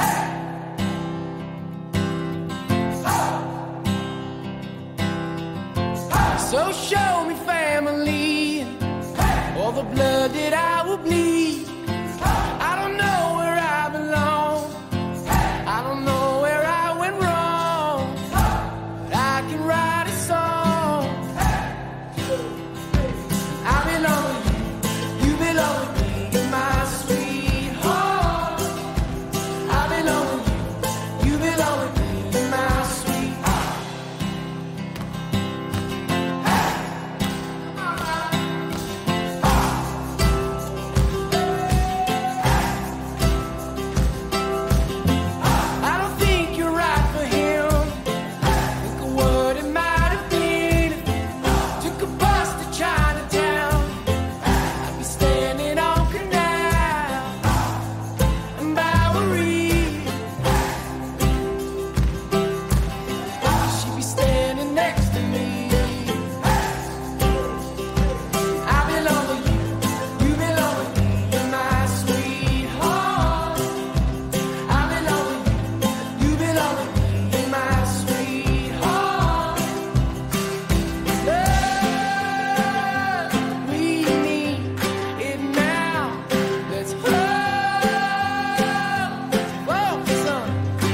So show me family, all the blood that I will bleed. I don't know where I belong. I don't know where I went wrong. But I can write a song. I belong with you, you belong with me, you're my sweetheart. I belong with you, you belong with me, you're my sweetheart. I don't think you're right for him. Think of what it might have been if you took a bus to Chinatown. I'd be standing on Canal and Bowery. She'd be standing next to me. I belong with you, you belong with me, you're my sweetheart. I belong with you, you belong with me, you're my sweetheart. Love, we need it now. Let's focus on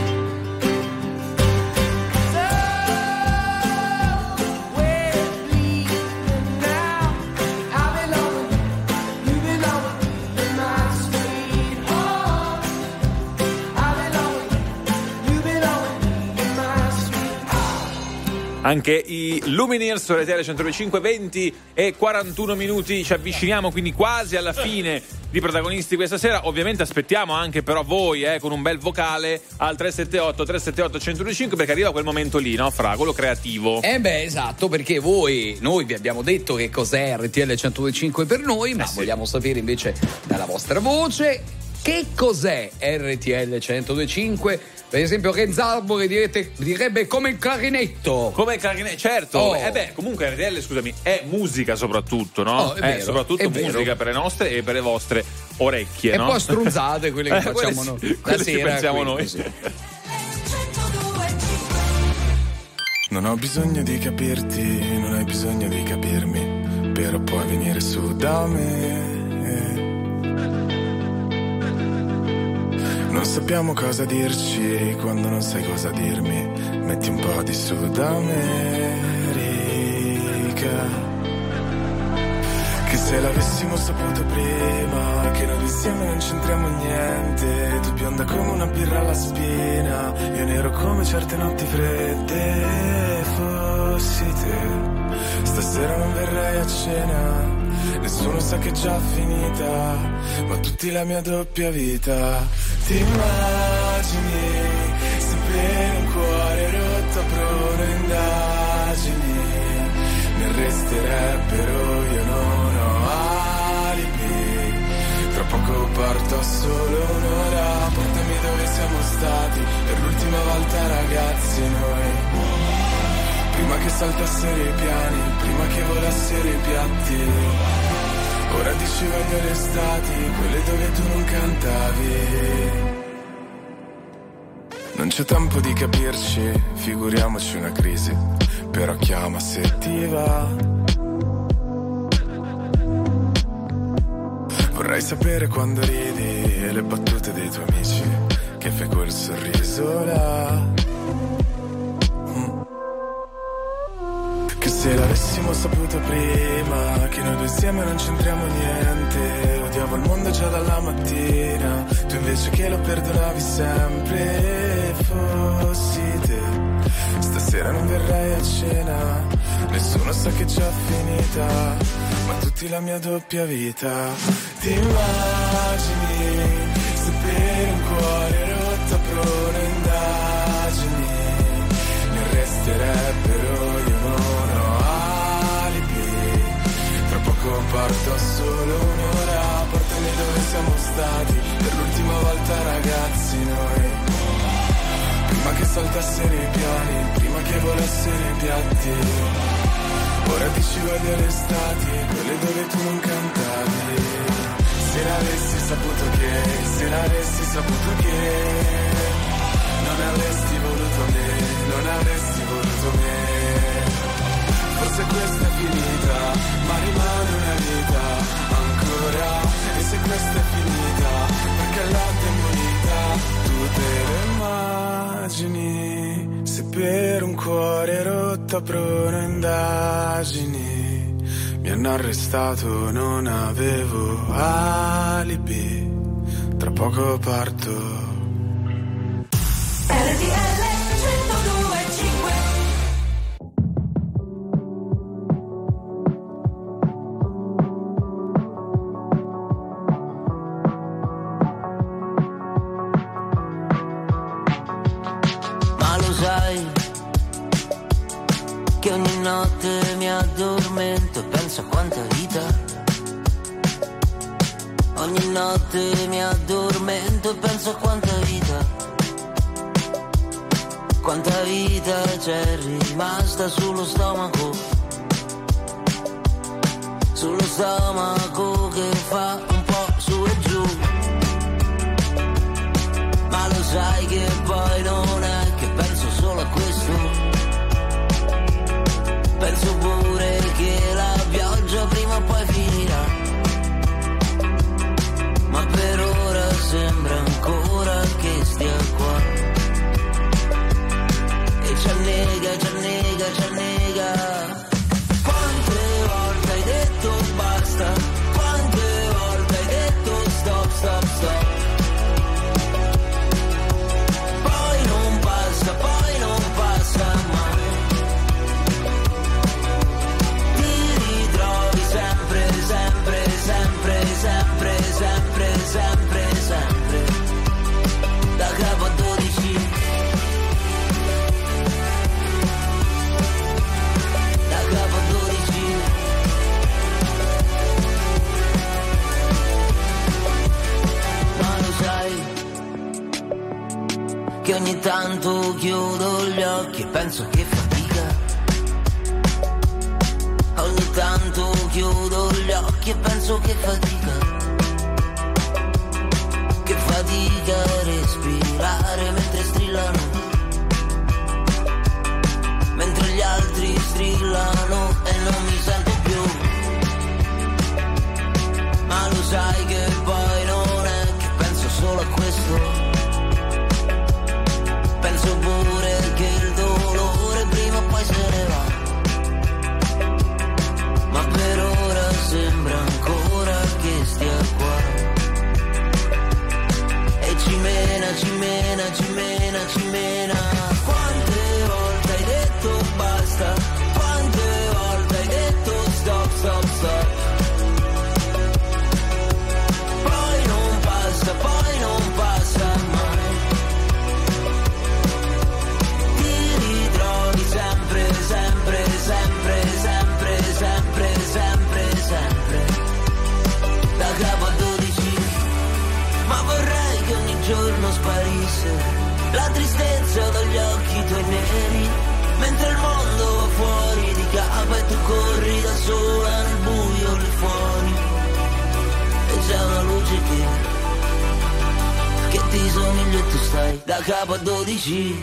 where it leads now. I belong with you, you belong with me, you're my sweetheart. I belong with you, you belong with me, you're my sweetheart. Anche i Lumineers su RTL 105, 20 e 41 minuti, ci avviciniamo quindi quasi alla fine di Protagonisti questa sera. Ovviamente aspettiamo anche però voi con un bel vocale al 378-378-1025, perché arriva quel momento lì, no? Fra quello creativo. Esatto, perché noi vi abbiamo detto che cos'è RTL 105 per noi, ma vogliamo sapere invece dalla vostra voce che cos'è RTL 105. Per esempio Renzarbore direbbe come il clarinetto. Come il clarinetto, certo. Comunque RTL, scusami, è musica soprattutto, no? È vero, soprattutto è musica vero. per le nostre e per le vostre orecchie, E no? poi strunzate quelle che facciamo noi la quelle ci sera. pensiamo quindi noi. così. Non ho bisogno di capirti, non hai bisogno di capirmi, però puoi venire su da me. Non sappiamo cosa dirci quando non sai cosa dirmi, metti un po' di Sud America. Che se l'avessimo saputo prima, che noi insieme non c'entriamo niente, tu bionda come una birra alla spina, io nero come certe notti fredde. Fossi te, stasera non verrai a cena, nessuno sa che è già finita, ma tutti la mia doppia vita. Ti immagini, sempre un cuore rotto, apro le indagini, mi arresterebbero, io non ho alibi, tra poco parto a solo un'ora, portami dove siamo stati, per l'ultima volta ragazzi noi, prima che saltassero i piani, prima che volassero i piatti, ora dici voglio le estati, quelle dove tu non cantavi. Non c'è tempo di capirci, figuriamoci una crisi, però chiama se ti va. Vorrei sapere quando ridi e le battute dei tuoi amici, che fai quel sorriso là. Che se l'avessimo saputo prima che noi due insieme non c'entriamo niente. Odiavo il mondo già dalla mattina, tu invece che lo perdonavi sempre. Fossi te, stasera non verrai a cena, nessuno sa che già finita, ma tutti la mia doppia vita. Ti immagini se per un cuore rotto apro indagini, mi arresterebbero, io non ho alibi. Tra poco parto solo un'ora, portami dove siamo stati per l'ultima volta ragazzi noi. Prima che saltassero i piani, prima che volassero i piatti. Ora dici voglio le estati, quelle dove tu non cantavi. Se l'avessi saputo che non avresti voluto me, non avresti voluto me. Forse questa è finita, ma rimane una vita ancora. E se questa è finita, perché l'ha demolita, tu te lo immagini. Se per un cuore rotto aprono indagini, mi hanno arrestato, non avevo alibi, tra poco parto. RTL 102.5. Ma lo sai che ogni notte mi addormento e penso a quanta vita. Ogni notte mi addormento e penso a quanta vita. Quanta vita c'è rimasta sullo stomaco che fa un po' su e giù. Ma lo sai che poi non è che penso solo a questo. Penso pure che la pioggia prima o poi finirà, ma per ora sembra ancora che stia qua. E ci annega, ci annega, ci annega. Quante volte hai detto basta? Quante volte hai detto stop, stop, stop? Poi non passa mai. Ti ritrovi sempre, sempre, sempre, sempre, sempre, sempre, sempre. Da capo a 12. Da capo a 12. Ma lo sai che ogni tanto chiudo gli occhi e penso che fatica. Ogni tanto chiudo gli occhi e penso che fatica. Che fatica a respirare mentre strillano, mentre gli altri strillano e non mi sento più. Ma lo sai che poi non è che penso solo a questo. Penso pure che il dolore prima o poi se ne va, ma per ora sembra ancora che stia qua. E ci mena, ci mena, ci mena, ci mena. Quante volte hai detto basta? Quante volte hai detto stop, stop, stop? Poi non passa mai. Ti ritrovi sempre, sempre, sempre, sempre, sempre, sempre, sempre. Da capo a 12. Ma vorrei che ogni giorno sparisse la tristezza dagli occhi tuoi neri, mentre il mondo va fuori di capo e tu corri da sola nel buio lì fuori. E c'è una luce che ti somiglia e tu stai da capo a 12.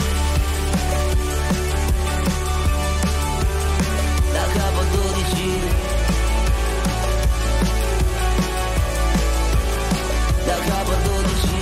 Da capo a 12. Da capo a 12.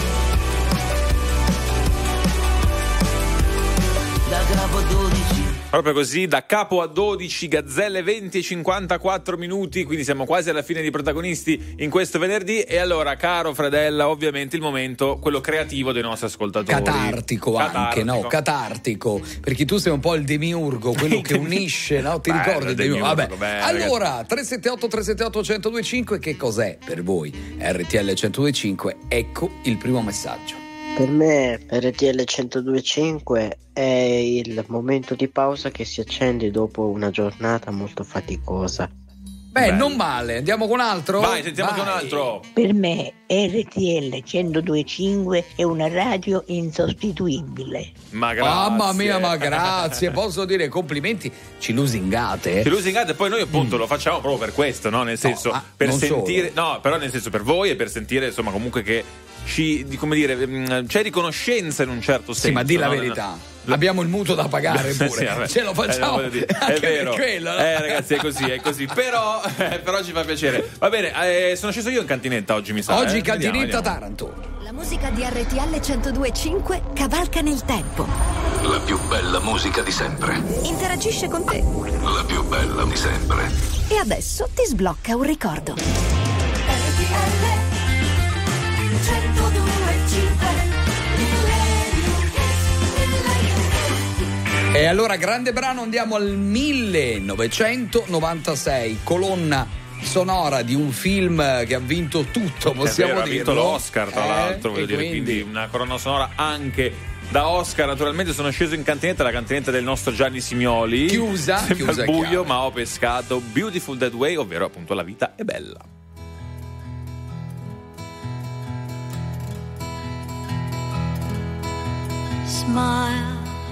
Da capo a 12. Proprio così, da capo a 12, gazzelle 20 e 54 minuti, quindi siamo quasi alla fine di protagonisti in questo venerdì. E allora, caro Fredella, ovviamente il momento, quello creativo dei nostri ascoltatori. Catartico anche, no? Catartico, perché tu sei un po' il demiurgo, quello che unisce, no? Ti ricordi il demiurgo? Vabbè. Allora, 378-378-1025, che cos'è per voi RTL 1025? Ecco il primo messaggio. Per me RTL 1025 è il momento di pausa che si accende dopo una giornata molto faticosa. Beh, non male, andiamo con altro? Vai, sentiamo con altro. Per me RTL 1025 è una radio insostituibile. Ma grazie. Mamma mia, ma grazie. Posso dire complimenti, ci lusingate. Ci lusingate, poi noi appunto lo facciamo proprio per questo, no? Nel senso, per sentire, no, però nel senso per voi e per sentire, insomma, comunque che come dire, c'è riconoscenza in un certo senso. Sì, ma di la verità. Abbiamo il mutuo da pagare pure, ce lo facciamo. È vero, quello, no? ragazzi, è così. Però ci fa piacere. Va bene, sono sceso io in cantinetta oggi, mi sa. Oggi cantinetta Vediamo. Taranto. La musica di RTL 1025 cavalca nel tempo. La più bella musica di sempre. Interagisce con te. La più bella di sempre. E adesso ti sblocca un ricordo. RTL 1025. E allora, grande brano, andiamo al 1996, colonna sonora di un film che ha vinto tutto, possiamo dirlo. Ha vinto l'Oscar, tra l'altro, voglio dire, quindi una colonna sonora anche da Oscar. Naturalmente sono sceso in cantinetta, la cantinetta del nostro Gianni Simioli, chiusa al buio, chiaro. Ma ho pescato Beautiful That Way, ovvero appunto La vita è bella. Smile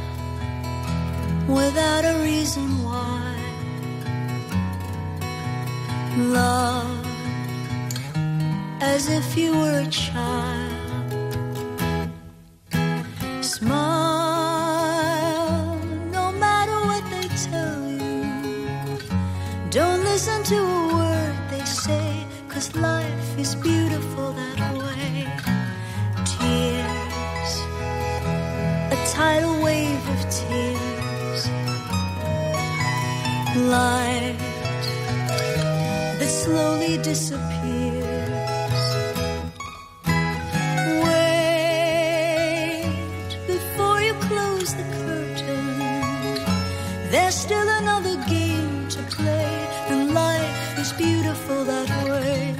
without a reason why. Love as if you were a child. Smile no matter what they tell you. Don't listen to a word they say, 'cause life is beautiful that way. Tears, a tidal wave of tears. Light that slowly disappears. Wait before you close the curtain. There's still another game to play, and life is beautiful that way.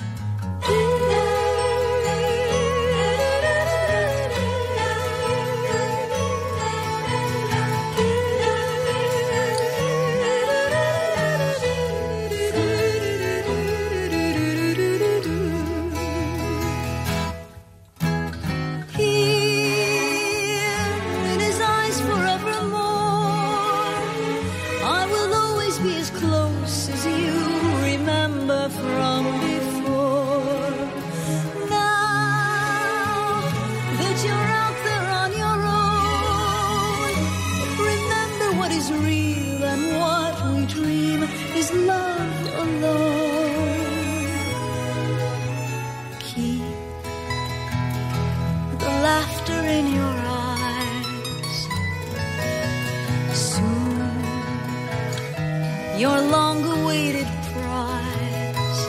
Your long-awaited prize.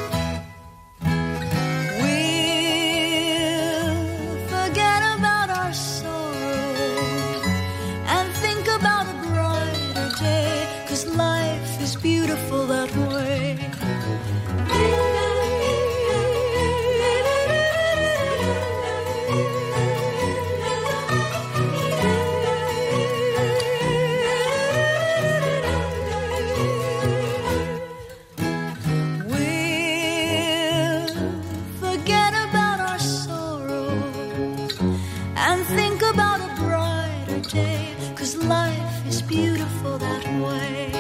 We'll forget about our sorrow and think about a brighter day, 'cause life is beautiful that way. Life is beautiful that way.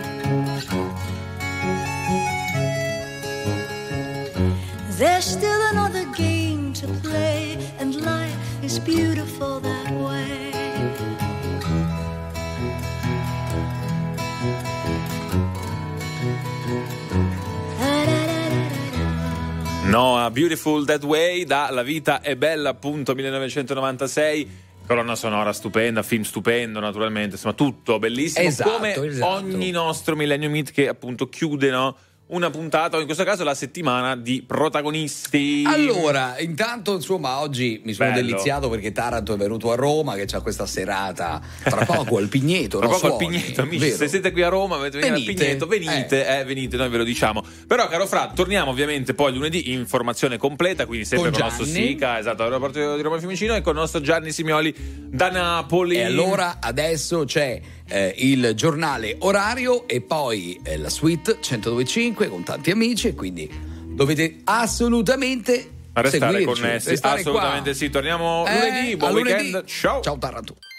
There's still another game to play, and life is beautiful that way. No, a Beautiful That Way, da La vita è bella, appunto, 1996. Colonna sonora stupenda, film stupendo naturalmente, insomma tutto bellissimo, Esatto, come ogni nostro Millennium Hit che appunto chiude, no? Una puntata, o in questo caso la settimana di protagonisti. Allora, intanto insomma oggi mi sono Bello. deliziato perché Taranto è venuto a Roma, che c'ha questa serata tra poco al Pigneto. Tra no? poco al Suoni, Pigneto, amici, vero? se siete qui a Roma avete venire al Venite. Pigneto, venite, noi ve lo diciamo. Però caro Fra, torniamo ovviamente poi lunedì, informazione completa, quindi sempre con il nostro Gianni. Sica, esatto, all'aeroporto di Roma Fiumicino, e con il nostro Gianni Simioli da Napoli. E allora adesso c'è il giornale orario e poi la suite 102.5 con tanti amici, e quindi dovete assolutamente a restare seguirci, connessi, restare assolutamente qua. sì. Torniamo lunedì, buon a lunedì. weekend. Ciao. Ciao Taranto.